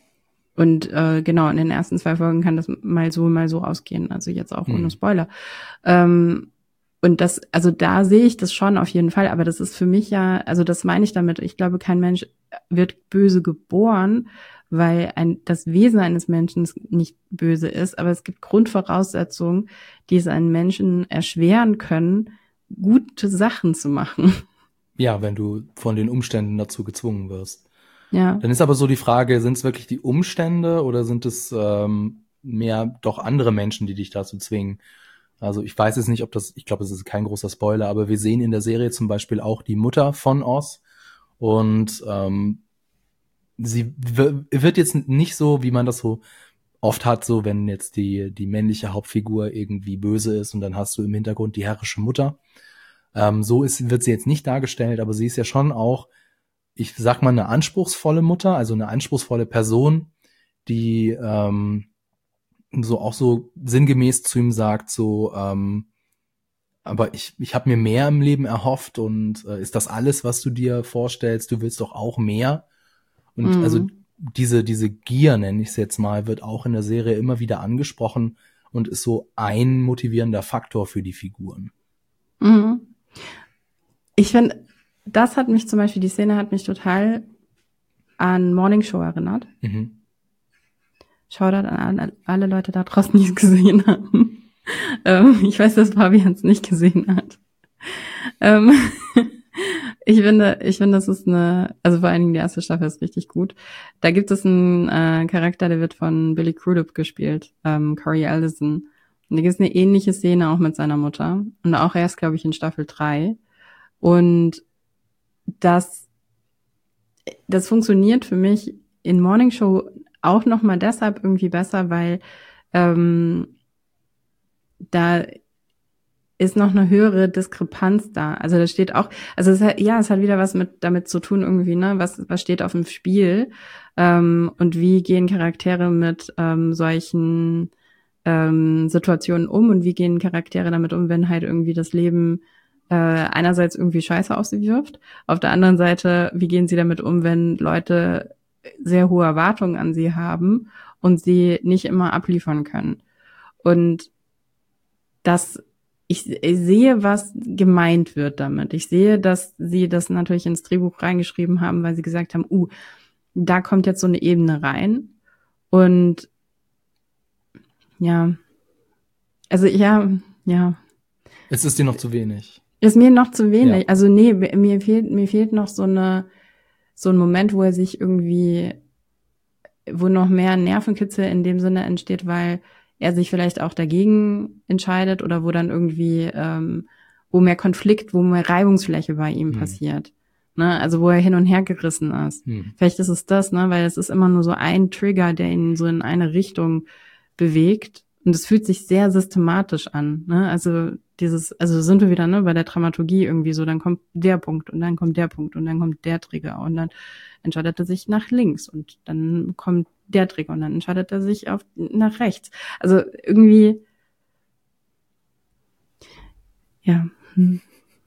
und äh, genau, in den ersten zwei Folgen kann das mal so, mal so ausgehen, also jetzt auch ohne Spoiler. Ähm, und das, also da sehe ich das schon auf jeden Fall, aber das ist für mich ja, also das meine ich damit, ich glaube, kein Mensch wird böse geboren, weil ein, das Wesen eines Menschen nicht böse ist, aber es gibt Grundvoraussetzungen, die es einem Menschen erschweren können, gute Sachen zu machen. Ja, wenn du von den Umständen dazu gezwungen wirst. Ja. Dann ist aber so die Frage, sind es wirklich die Umstände oder sind es ähm, mehr doch andere Menschen, die dich dazu zwingen? Also ich weiß jetzt nicht, ob das, ich glaube, es ist kein großer Spoiler, aber wir sehen in der Serie zum Beispiel auch die Mutter von Oz und ähm, sie w- wird jetzt nicht so, wie man das so oft hat, so wenn jetzt die die männliche Hauptfigur irgendwie böse ist und dann hast du im Hintergrund die herrische Mutter. Ähm, so ist, wird sie jetzt nicht dargestellt, aber sie ist ja schon auch, ich sag mal, eine anspruchsvolle Mutter, also eine anspruchsvolle Person, die ähm, so auch so sinngemäß zu ihm sagt, so, ähm, aber ich, ich habe mir mehr im Leben erhofft und äh, ist das alles, was du dir vorstellst? Du willst doch auch mehr. Und Mhm. also diese, diese Gier, nenne ich es jetzt mal, wird auch in der Serie immer wieder angesprochen und ist so ein motivierender Faktor für die Figuren. Mhm. Ich finde, das hat mich zum Beispiel, die Szene hat mich total an Morning Show erinnert. Mhm. Shoutout an alle Leute da draußen, die es gesehen haben. ähm, ich weiß, dass Fabian es nicht gesehen hat. Ähm, ich finde, ich finde, das ist eine, also vor allen Dingen die erste Staffel ist richtig gut. Da gibt es einen äh, Charakter, der wird von Billy Crudup gespielt, ähm, Corey Allison. Und da gibt es eine ähnliche Szene auch mit seiner Mutter. Und auch erst, glaube ich, in Staffel drei. Und das, das funktioniert für mich in Morning Show auch nochmal deshalb irgendwie besser, weil ähm, da ist noch eine höhere Diskrepanz da. Also da steht auch, also es hat, ja, es hat wieder was mit damit zu tun irgendwie, ne? Was was steht auf dem Spiel ähm, und wie gehen Charaktere mit ähm, solchen ähm, Situationen um und wie gehen Charaktere damit um, wenn halt irgendwie das Leben äh, einerseits irgendwie Scheiße auf sie wirft, auf der anderen Seite, wie gehen sie damit um, wenn Leute sehr hohe Erwartungen an sie haben und sie nicht immer abliefern können. Und das Ich, ich sehe, was gemeint wird damit. Ich sehe, dass sie das natürlich ins Drehbuch reingeschrieben haben, weil sie gesagt haben, uh, da kommt jetzt so eine Ebene rein. Und ja, also ja, ja. Es ist dir noch zu wenig. Ist mir noch zu wenig. Ja. Also nee, mir fehlt, mir fehlt noch so eine, so ein Moment, wo er sich irgendwie, wo noch mehr Nervenkitzel in dem Sinne entsteht, weil er sich vielleicht auch dagegen entscheidet oder wo dann irgendwie, ähm, wo mehr Konflikt, wo mehr Reibungsfläche bei ihm Hm. passiert. Ne? Also wo er hin und her gerissen ist. Hm. Vielleicht ist es das, ne, weil es ist immer nur so ein Trigger, der ihn so in eine Richtung bewegt. Und es fühlt sich sehr systematisch an. Ne? Also dieses, also sind wir wieder ne bei der Dramaturgie irgendwie so, dann kommt der Punkt und dann kommt der Punkt und dann kommt der Trigger und dann entscheidet er sich nach links und dann kommt der Trigger und dann entscheidet er sich auf nach rechts. Also irgendwie, ja. Hm.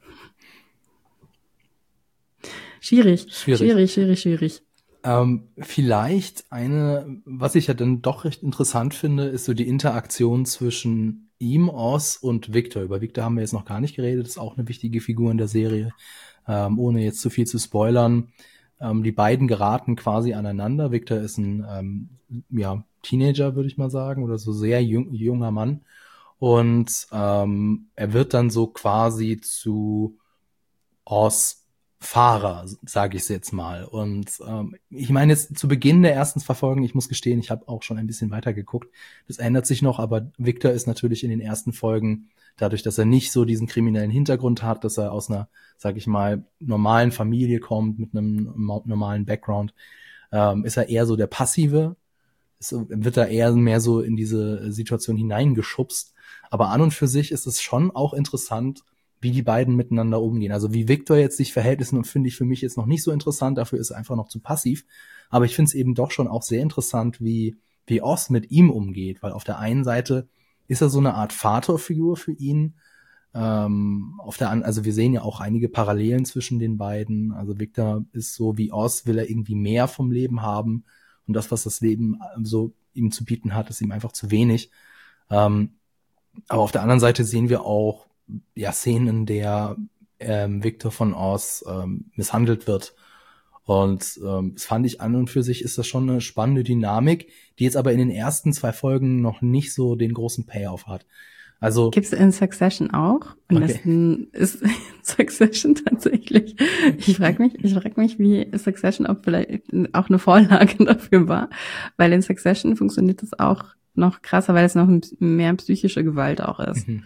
Schwierig, Schwierig, schwierig, schwierig, schwierig. Ähm, vielleicht eine, was ich ja dann doch recht interessant finde, ist so die Interaktion zwischen ihm, Oz und Victor. Über Victor haben wir jetzt noch gar nicht geredet, ist auch eine wichtige Figur in der Serie, ähm, ohne jetzt zu viel zu spoilern. Ähm, die beiden geraten quasi aneinander. Victor ist ein ähm, ja, Teenager, würde ich mal sagen, oder so sehr jung, junger Mann. Und ähm, er wird dann so quasi zu Oz Fahrer, sage ich es jetzt mal. Und ähm, ich meine jetzt zu Beginn der ersten zwei Folgen, ich muss gestehen, ich habe auch schon ein bisschen weiter geguckt. Das ändert sich noch, aber Victor ist natürlich in den ersten Folgen, dadurch, dass er nicht so diesen kriminellen Hintergrund hat, dass er aus einer, sage ich mal, normalen Familie kommt, mit einem normalen Background, ähm, ist er eher so der Passive. Es wird da eher mehr so in diese Situation hineingeschubst. Aber an und für sich ist es schon auch interessant, wie die beiden miteinander umgehen. Also wie Victor jetzt sich verhält, ist, finde ich für mich jetzt noch nicht so interessant, dafür ist er einfach noch zu passiv. Aber ich finde es eben doch schon auch sehr interessant, wie, wie Oz mit ihm umgeht, weil auf der einen Seite ist er so eine Art Vaterfigur für ihn. Ähm, auf der an, also wir sehen ja auch einige Parallelen zwischen den beiden. Also Victor ist so wie Oz, will er irgendwie mehr vom Leben haben. Und das, was das Leben so ihm zu bieten hat, ist ihm einfach zu wenig. Ähm, aber auf der anderen Seite sehen wir auch ja Szenen, in der ähm, Victor von Oz ähm, misshandelt wird. Und ähm, das fand ich an und für sich ist das schon eine spannende Dynamik, die jetzt aber in den ersten zwei Folgen noch nicht so den großen Payoff hat. Also gibt's in Succession auch? Und okay. Das ist Succession tatsächlich. Ich frage mich, ich frage mich, wie Succession auch vielleicht auch eine Vorlage dafür war, weil in Succession funktioniert das auch noch krasser, weil es noch mehr psychische Gewalt auch ist. Mhm.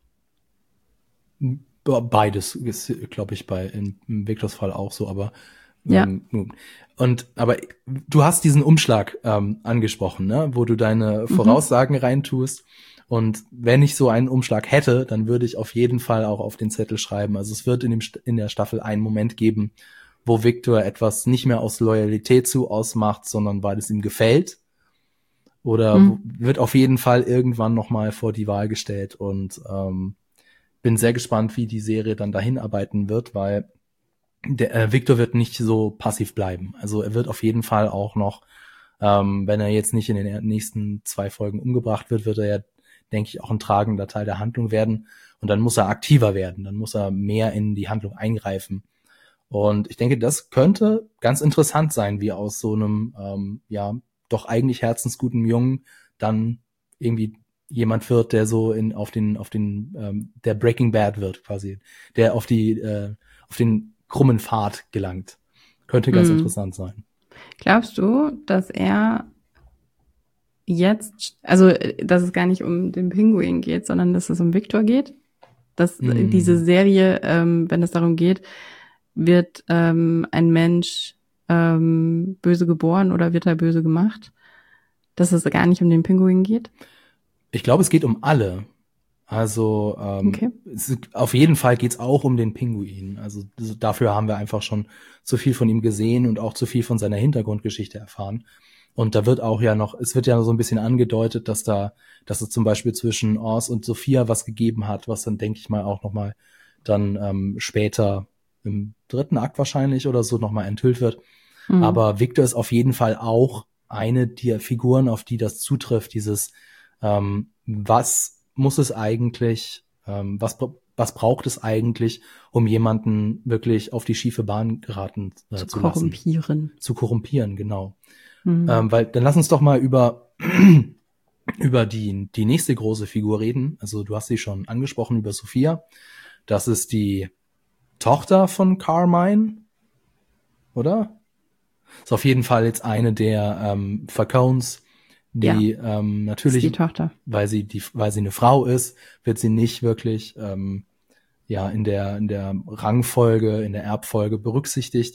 Beides ist, glaube ich, bei in, in Victors Fall auch so, aber ja. Ähm, und aber du hast diesen Umschlag ähm, angesprochen, ne, wo du deine Voraussagen mhm. reintust. Und wenn ich so einen Umschlag hätte, dann würde ich auf jeden Fall auch auf den Zettel schreiben. Also es wird in dem in der Staffel einen Moment geben, wo Victor etwas nicht mehr aus Loyalität zu Oz macht, sondern weil es ihm gefällt. Oder mhm. wird auf jeden Fall irgendwann nochmal vor die Wahl gestellt. Und ähm, bin sehr gespannt, wie die Serie dann dahin arbeiten wird, weil der äh, Victor wird nicht so passiv bleiben. Also er wird auf jeden Fall auch noch, ähm, wenn er jetzt nicht in den nächsten zwei Folgen umgebracht wird, wird er ja, denke ich, auch ein tragender Teil der Handlung werden. Und dann muss er aktiver werden. Dann muss er mehr in die Handlung eingreifen. Und ich denke, das könnte ganz interessant sein, wie aus so einem, ähm, ja, doch eigentlich herzensguten Jungen dann irgendwie jemand wird, der so in auf den, auf den, ähm, der Breaking Bad wird quasi, der auf die, äh, auf den krummen Pfad gelangt. Könnte ganz mm. interessant sein. Glaubst du, dass er jetzt, also dass es gar nicht um den Pinguin geht, sondern dass es um Victor geht? Dass mm. diese Serie, ähm, wenn es darum geht, wird ähm, ein Mensch ähm, böse geboren oder wird er böse gemacht? Dass es gar nicht um den Pinguin geht? Ich glaube, es geht um alle. Also ähm, okay. es, auf jeden Fall geht's auch um den Pinguin. Also dafür haben wir einfach schon zu viel von ihm gesehen und auch zu viel von seiner Hintergrundgeschichte erfahren. Und da wird auch ja noch, es wird ja so ein bisschen angedeutet, dass da, dass es zum Beispiel zwischen Oz und Sophia was gegeben hat, was dann, denke ich mal, auch nochmal dann ähm, später im dritten Akt wahrscheinlich oder so nochmal enthüllt wird. Mhm. Aber Victor ist auf jeden Fall auch eine der Figuren, auf die das zutrifft, dieses ähm, was muss es eigentlich, ähm, was was braucht es eigentlich, um jemanden wirklich auf die schiefe Bahn geraten äh, zu, zu korrumpieren. Lassen? Zu korrumpieren, genau. Mhm. Ähm, weil dann lass uns doch mal über über die die nächste große Figur reden. Also du hast sie schon angesprochen, über Sophia. Das ist die Tochter von Carmine, oder? Ist auf jeden Fall jetzt eine der ähm, Falcones, die ja, ähm, natürlich, die Tochter. weil sie die, weil sie eine Frau ist, wird sie nicht wirklich ähm, ja in der in der Rangfolge, in der Erbfolge berücksichtigt,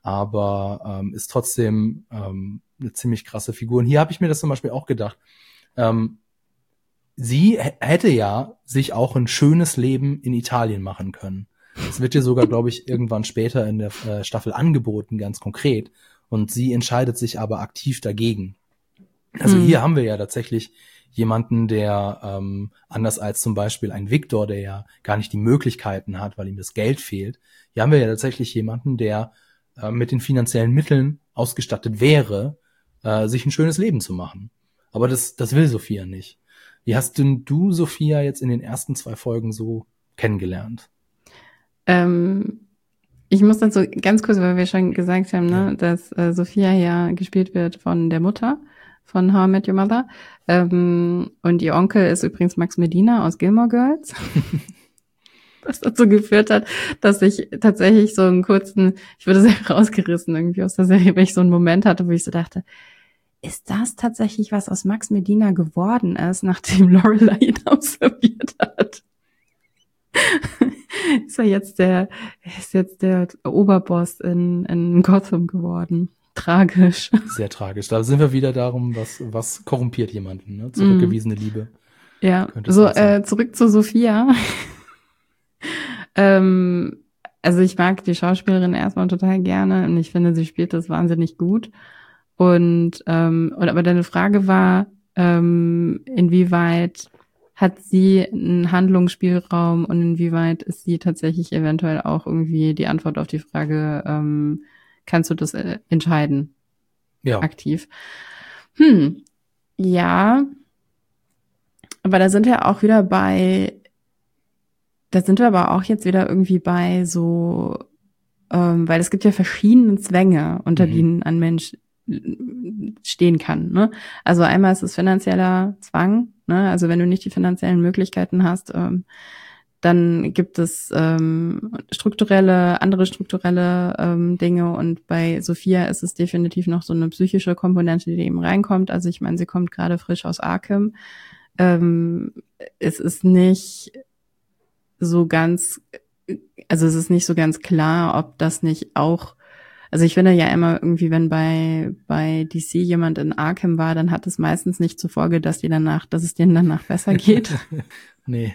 aber ähm, ist trotzdem ähm, eine ziemlich krasse Figur. Und hier habe ich mir das zum Beispiel auch gedacht. Ähm, sie h- hätte ja sich auch ein schönes Leben in Italien machen können. Es wird ihr sogar, glaube ich, irgendwann später in der äh, Staffel angeboten, ganz konkret. Und sie entscheidet sich aber aktiv dagegen. Also hm. hier haben wir ja tatsächlich jemanden, der ähm, anders als zum Beispiel ein Victor, der ja gar nicht die Möglichkeiten hat, weil ihm das Geld fehlt. Hier haben wir ja tatsächlich jemanden, der äh, mit den finanziellen Mitteln ausgestattet wäre, äh, sich ein schönes Leben zu machen. Aber das, das will Sophia nicht. Wie hast denn du Sophia jetzt in den ersten zwei Folgen so kennengelernt? Ähm, ich muss dazu ganz kurz, weil wir schon gesagt haben, ne, ja. dass äh, Sophia ja gespielt wird von der Mutter von How I Met Your Mother. Ähm, und ihr Onkel ist übrigens Max Medina aus Gilmore Girls. Was dazu geführt hat, dass ich tatsächlich so einen kurzen, ich wurde sehr rausgerissen irgendwie aus der Serie, weil ich so einen Moment hatte, wo ich so dachte, ist das tatsächlich, was aus Max Medina geworden ist, nachdem Lorelai ihn absolviert hat? Ist er jetzt der, ist jetzt der Oberboss in, in Gotham geworden. Tragisch. Sehr tragisch. Da sind wir wieder darum, was, was korrumpiert jemanden, ne? Zurückgewiesene mm. Liebe. Ja, so, äh, zurück zu Sophia. Ähm, also ich mag die Schauspielerin erstmal total gerne und ich finde, sie spielt das wahnsinnig gut. Und, ähm, und aber deine Frage war, ähm, inwieweit hat sie einen Handlungsspielraum und inwieweit ist sie tatsächlich eventuell auch irgendwie die Antwort auf die Frage, ähm, kannst du das äh, entscheiden? Ja. Aktiv. Hm, ja, aber da sind wir auch wieder bei, da sind wir aber auch jetzt wieder irgendwie bei so, ähm, weil es gibt ja verschiedene Zwänge, unter Mhm. denen ein Mensch stehen kann. Ne? Also einmal ist es finanzieller Zwang, ne? Also wenn du nicht die finanziellen Möglichkeiten hast, ähm, dann gibt es ähm, strukturelle, andere strukturelle ähm, Dinge und bei Sophia ist es definitiv noch so eine psychische Komponente, die eben reinkommt. Also ich meine, sie kommt gerade frisch aus Arkham. Ähm, es ist nicht so ganz, also es ist nicht so ganz klar, ob das nicht auch, also ich finde ja immer irgendwie, wenn bei bei D C jemand in Arkham war, dann hat es meistens nicht zur Folge, dass die danach, dass es denen danach besser geht. Nee.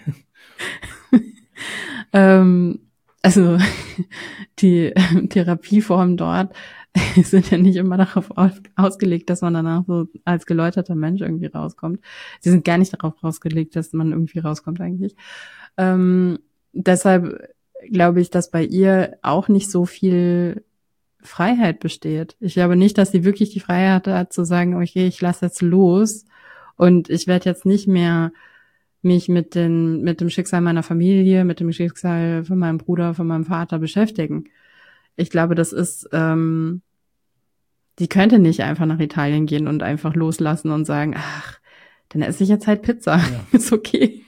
ähm, also die Therapieformen dort sind ja nicht immer darauf ausgelegt, dass man danach so als geläuterter Mensch irgendwie rauskommt. Sie sind gar nicht darauf ausgelegt, dass man irgendwie rauskommt eigentlich. Ähm, deshalb glaube ich, dass bei ihr auch nicht so viel Freiheit besteht. Ich glaube nicht, dass sie wirklich die Freiheit hat zu sagen, okay, ich lasse jetzt los und ich werde jetzt nicht mehr mich mit den mit dem Schicksal meiner Familie, mit dem Schicksal von meinem Bruder, von meinem Vater beschäftigen. Ich glaube, das ist, ähm, die könnte nicht einfach nach Italien gehen und einfach loslassen und sagen, ach, dann esse ich jetzt halt Pizza. Ja. Ist okay.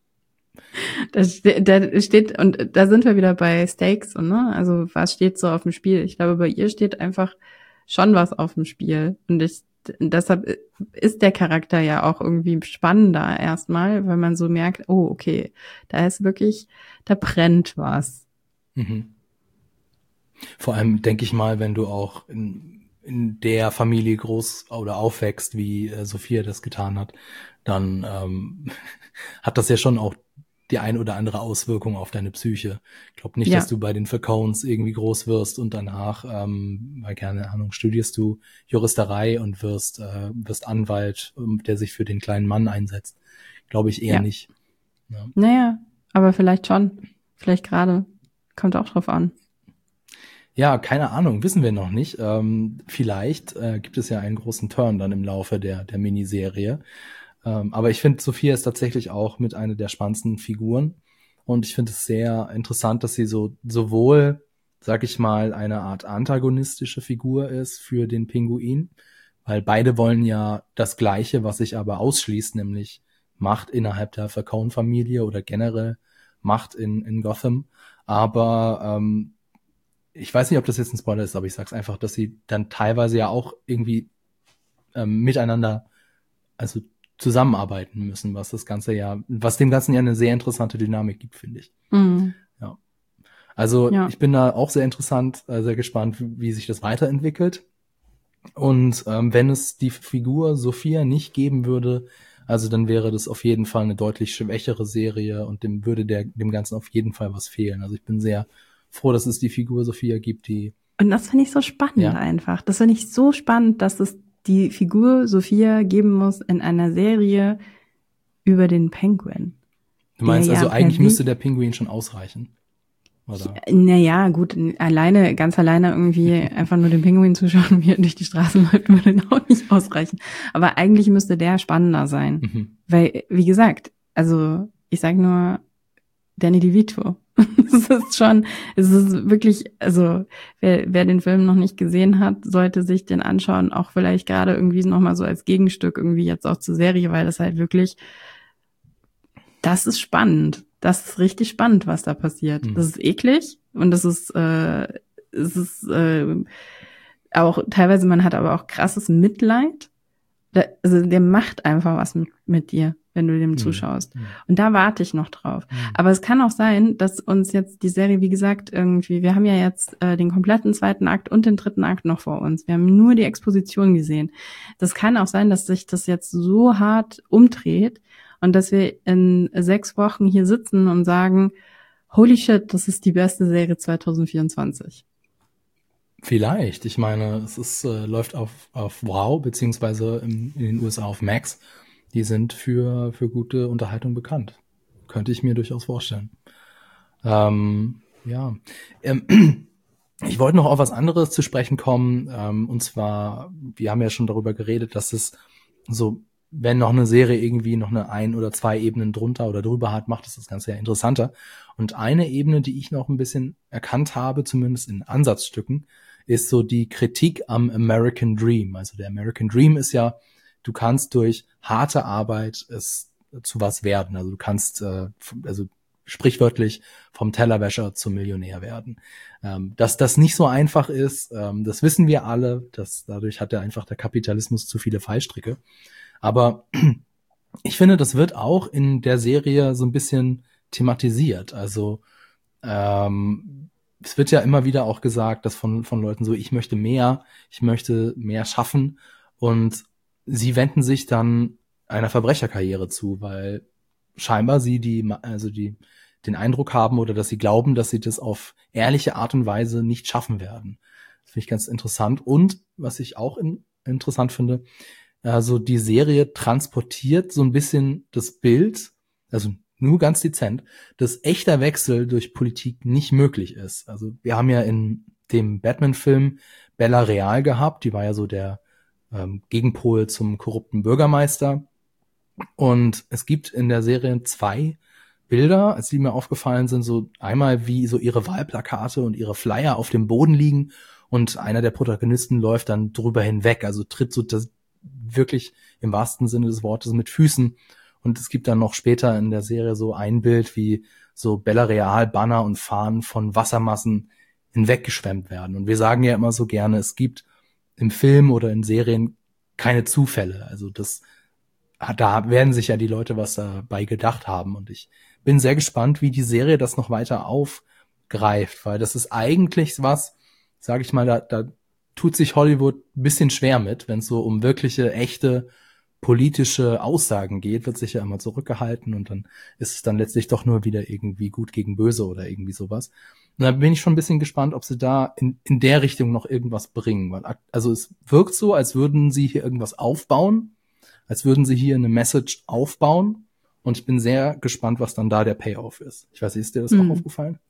Da steht, da steht, und da sind wir wieder bei Stakes, und ne? Also was steht so auf dem Spiel? Ich glaube, bei ihr steht einfach schon was auf dem Spiel. Und ich, deshalb ist der Charakter ja auch irgendwie spannender erstmal, weil man so merkt, oh, okay, da ist wirklich, da brennt was. Mhm. Vor allem denke ich mal, wenn du auch in, in der Familie groß oder aufwächst, wie äh, Sophia das getan hat, dann ähm, hat das ja schon auch die ein oder andere Auswirkung auf deine Psyche. Ich glaube nicht, ja. dass du bei den Falcones irgendwie groß wirst und danach, ähm, weil keine Ahnung, studierst du Juristerei und wirst äh, wirst Anwalt, der sich für den kleinen Mann einsetzt. Glaube ich eher ja. nicht. Ja. Naja, aber vielleicht schon. Vielleicht gerade. Kommt auch drauf an. Ja, keine Ahnung, wissen wir noch nicht. Ähm, vielleicht äh, gibt es ja einen großen Turn dann im Laufe der der Miniserie. Ähm, aber ich finde, Sophia ist tatsächlich auch mit einer der spannendsten Figuren. Und ich finde es sehr interessant, dass sie so sowohl, sag ich mal, eine Art antagonistische Figur ist für den Pinguin, weil beide wollen ja das Gleiche, was sich aber ausschließt, nämlich Macht innerhalb der Falcone-Familie oder generell Macht in, in Gotham. Aber ähm, ich weiß nicht, ob das jetzt ein Spoiler ist, aber ich sag's einfach, dass sie dann teilweise ja auch irgendwie ähm, miteinander, also zusammenarbeiten müssen, was das Ganze ja, was dem Ganzen ja eine sehr interessante Dynamik gibt, finde ich. Mhm. Ja. Also ja. ich bin da auch sehr interessant, äh, sehr gespannt, wie, wie sich das weiterentwickelt. Und ähm, wenn es die Figur Sophia nicht geben würde, also dann wäre das auf jeden Fall eine deutlich schwächere Serie und dem würde der dem Ganzen auf jeden Fall was fehlen. Also ich bin sehr froh, dass es die Figur Sophia gibt, die. Und das finde ich so spannend ja. einfach. Das finde ich so spannend, dass es die Figur Sophia geben muss in einer Serie über den Penguin. Du meinst also, ja eigentlich müsste der Pinguin schon ausreichen? Oder? Naja, gut, alleine, ganz alleine irgendwie einfach nur den Pinguin zuschauen, wie er durch die Straßen läuft, würde auch nicht ausreichen. Aber eigentlich müsste der spannender sein. Mhm. Weil, wie gesagt, also ich sag nur Danny DeVito. Es ist schon, es ist wirklich, also wer, wer den Film noch nicht gesehen hat, sollte sich den anschauen, auch vielleicht gerade irgendwie nochmal so als Gegenstück irgendwie jetzt auch zur Serie, weil das halt wirklich, das ist spannend. Das ist richtig spannend, was da passiert. Mhm. Das ist eklig und das ist, äh, es ist äh, auch teilweise, man hat aber auch krasses Mitleid. Da, also der macht einfach was mit, mit dir, wenn du dem mhm. zuschaust. Mhm. Und da warte ich noch drauf. Mhm. Aber es kann auch sein, dass uns jetzt die Serie, wie gesagt, irgendwie, wir haben ja jetzt äh, den kompletten zweiten Akt und den dritten Akt noch vor uns. Wir haben nur die Exposition gesehen. Das kann auch sein, dass sich das jetzt so hart umdreht und dass wir in sechs Wochen hier sitzen und sagen, holy shit, das ist die beste Serie zwanzig vierundzwanzig. Vielleicht. Ich meine, es ist, äh, läuft auf, auf Wow, beziehungsweise in, in den U S A auf Max. Die sind für, für gute Unterhaltung bekannt. Könnte ich mir durchaus vorstellen. Ähm, ja. Ähm, ich wollte noch auf was anderes zu sprechen kommen. Ähm, und zwar, wir haben ja schon darüber geredet, dass es so, wenn noch eine Serie irgendwie noch eine ein oder zwei Ebenen drunter oder drüber hat, macht es das Ganze ja interessanter. Und eine Ebene, die ich noch ein bisschen erkannt habe, zumindest in Ansatzstücken, ist so die Kritik am American Dream. Also der American Dream ist ja, du kannst durch harte Arbeit es zu was werden. Also du kannst, äh, also sprichwörtlich vom Tellerwäscher zum Millionär werden. Ähm, dass das nicht so einfach ist, ähm, das wissen wir alle. Das, dadurch hat ja einfach der Kapitalismus zu viele Fallstricke. Aber ich finde, das wird auch in der Serie so ein bisschen thematisiert. Also ähm, es wird ja immer wieder auch gesagt, dass von von Leuten so, ich möchte mehr, ich möchte mehr schaffen, und sie wenden sich dann einer Verbrecherkarriere zu, weil scheinbar sie die, also die den Eindruck haben oder dass sie glauben, dass sie das auf ehrliche Art und Weise nicht schaffen werden. Das finde ich ganz interessant. Und was ich auch in, interessant finde, also die Serie transportiert so ein bisschen das Bild, also nur ganz dezent, dass echter Wechsel durch Politik nicht möglich ist. Also wir haben ja in dem Batman-Film Bella Real gehabt, die war ja so der ähm, Gegenpol zum korrupten Bürgermeister. Und es gibt in der Serie zwei Bilder, als die mir aufgefallen sind, so einmal wie so ihre Wahlplakate und ihre Flyer auf dem Boden liegen und einer der Protagonisten läuft dann drüber hinweg, also tritt so das wirklich im wahrsten Sinne des Wortes mit Füßen. Und es gibt dann noch später in der Serie so ein Bild, wie so Bella Real Banner und Fahnen von Wassermassen hinweggeschwemmt werden. Und wir sagen ja immer so gerne, es gibt im Film oder in Serien keine Zufälle. Also das, da werden sich ja die Leute was dabei gedacht haben. Und ich bin sehr gespannt, wie die Serie das noch weiter aufgreift, weil das ist eigentlich was, sage ich mal, da, da tut sich Hollywood ein bisschen schwer mit, wenn es so um wirkliche, echte politische Aussagen geht, wird sich ja immer zurückgehalten und dann ist es dann letztlich doch nur wieder irgendwie gut gegen böse oder irgendwie sowas. Und da bin ich schon ein bisschen gespannt, ob sie da in, in der Richtung noch irgendwas bringen. Weil, also es wirkt so, als würden sie hier irgendwas aufbauen, als würden sie hier eine Message aufbauen. Und ich bin sehr gespannt, was dann da der Payoff ist. Ich weiß nicht, ist dir das mhm. auch aufgefallen?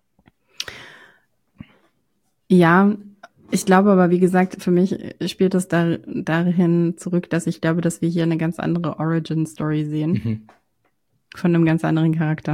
Ja, ich glaube aber, wie gesagt, für mich spielt das da, dahin zurück, dass ich glaube, dass wir hier eine ganz andere Origin-Story sehen. Mhm. Von einem ganz anderen Charakter.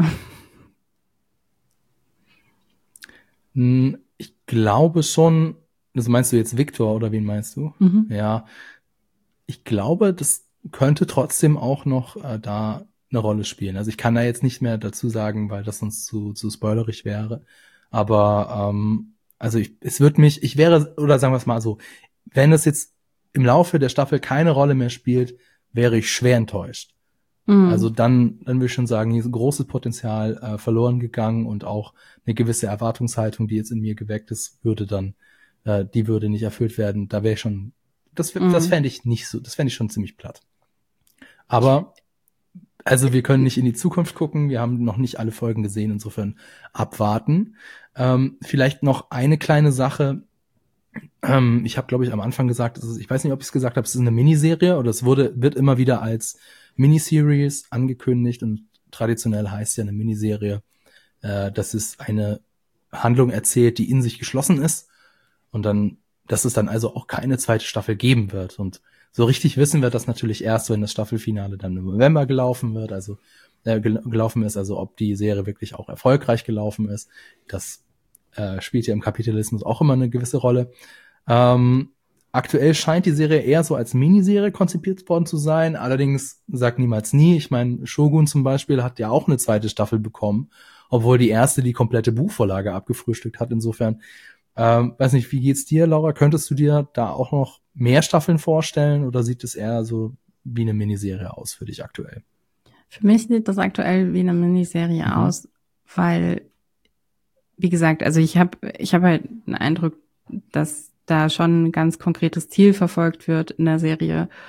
Ich glaube schon, das meinst du jetzt Victor oder wen meinst du? Mhm. Ja, ich glaube, das könnte trotzdem auch noch äh, da eine Rolle spielen. Also ich kann da jetzt nicht mehr dazu sagen, weil das sonst zu, zu spoilerig wäre. Aber ähm, also ich, es wird mich, ich wäre, oder sagen wir es mal so, wenn es jetzt im Laufe der Staffel keine Rolle mehr spielt, wäre ich schwer enttäuscht. Mhm. Also dann, dann würde ich schon sagen, hier ist ein großes Potenzial äh, verloren gegangen und auch eine gewisse Erwartungshaltung, die jetzt in mir geweckt ist, würde dann, äh, die würde nicht erfüllt werden. Da wäre ich schon, das, mhm. das fände ich nicht so, das fände ich schon ziemlich platt. Aber also wir können nicht in die Zukunft gucken, wir haben noch nicht alle Folgen gesehen, insofern abwarten. Ähm, vielleicht noch eine kleine Sache. Ähm, ich habe, glaube ich, am Anfang gesagt, ist, ich weiß nicht, ob ich es gesagt habe, es ist eine Miniserie oder es wurde wird immer wieder als Miniseries angekündigt und traditionell heißt ja eine Miniserie, äh, dass es eine Handlung erzählt, die in sich geschlossen ist und dann, dass es dann also auch keine zweite Staffel geben wird. Und so richtig wissen wir das natürlich erst, wenn das Staffelfinale dann im November gelaufen wird, also äh, gel- gelaufen ist, also ob die Serie wirklich auch erfolgreich gelaufen ist. Das äh, spielt ja im Kapitalismus auch immer eine gewisse Rolle. Ähm, aktuell scheint die Serie eher so als Miniserie konzipiert worden zu sein, allerdings sagt niemals nie. Ich meine, Shogun zum Beispiel hat ja auch eine zweite Staffel bekommen, obwohl die erste die komplette Buchvorlage abgefrühstückt hat. Insofern, ähm, weiß nicht, wie geht's dir, Laura? Könntest du dir da auch noch mehr Staffeln vorstellen oder sieht es eher so wie eine Miniserie aus für dich aktuell? Für mich sieht das aktuell wie eine Miniserie mhm. aus, weil, wie gesagt, also ich habe ich habe halt den Eindruck, dass da schon ein ganz konkretes Ziel verfolgt wird in der Serie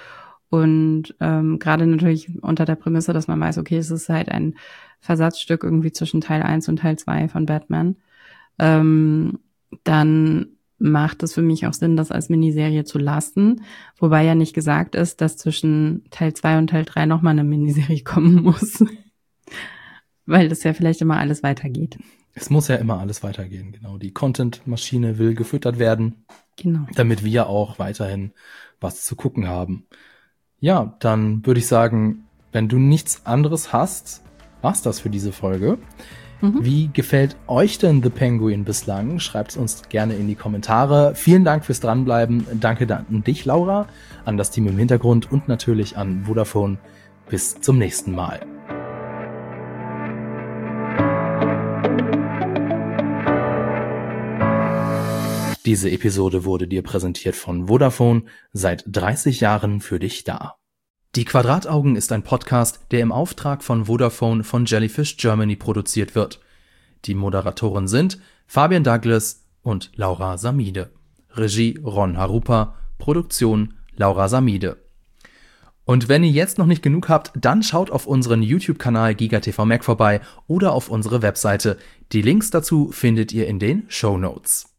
Und ähm, gerade natürlich unter der Prämisse, dass man weiß, okay, es ist halt ein Versatzstück irgendwie zwischen Teil eins und Teil zwei von Batman, ähm, dann macht es für mich auch Sinn, das als Miniserie zu lassen. Wobei ja nicht gesagt ist, dass zwischen Teil zwei und Teil drei nochmal eine Miniserie kommen muss. Weil das ja vielleicht immer alles weitergeht. Es muss ja immer alles weitergehen, genau. Die Content-Maschine will gefüttert werden. Genau. Damit wir auch weiterhin was zu gucken haben. Ja, dann würde ich sagen, wenn du nichts anderes hast, war's das für diese Folge. Mhm. Wie gefällt euch denn The Penguin bislang? Schreibt es uns gerne in die Kommentare. Vielen Dank fürs Dranbleiben. Danke an dich, Laura, an das Team im Hintergrund und natürlich an Vodafone. Bis zum nächsten Mal. Diese Episode wurde dir präsentiert von Vodafone, seit dreißig Jahren für dich da. Die Quadrataugen ist ein Podcast, der im Auftrag von Vodafone von Jellyfish Germany produziert wird. Die Moderatoren sind Fabian Douglas und Laura Samide. Regie Ron Harupa, Produktion Laura Samide. Und wenn ihr jetzt noch nicht genug habt, dann schaut auf unseren YouTube-Kanal GigaTV Mac vorbei oder auf unsere Webseite. Die Links dazu findet ihr in den Shownotes.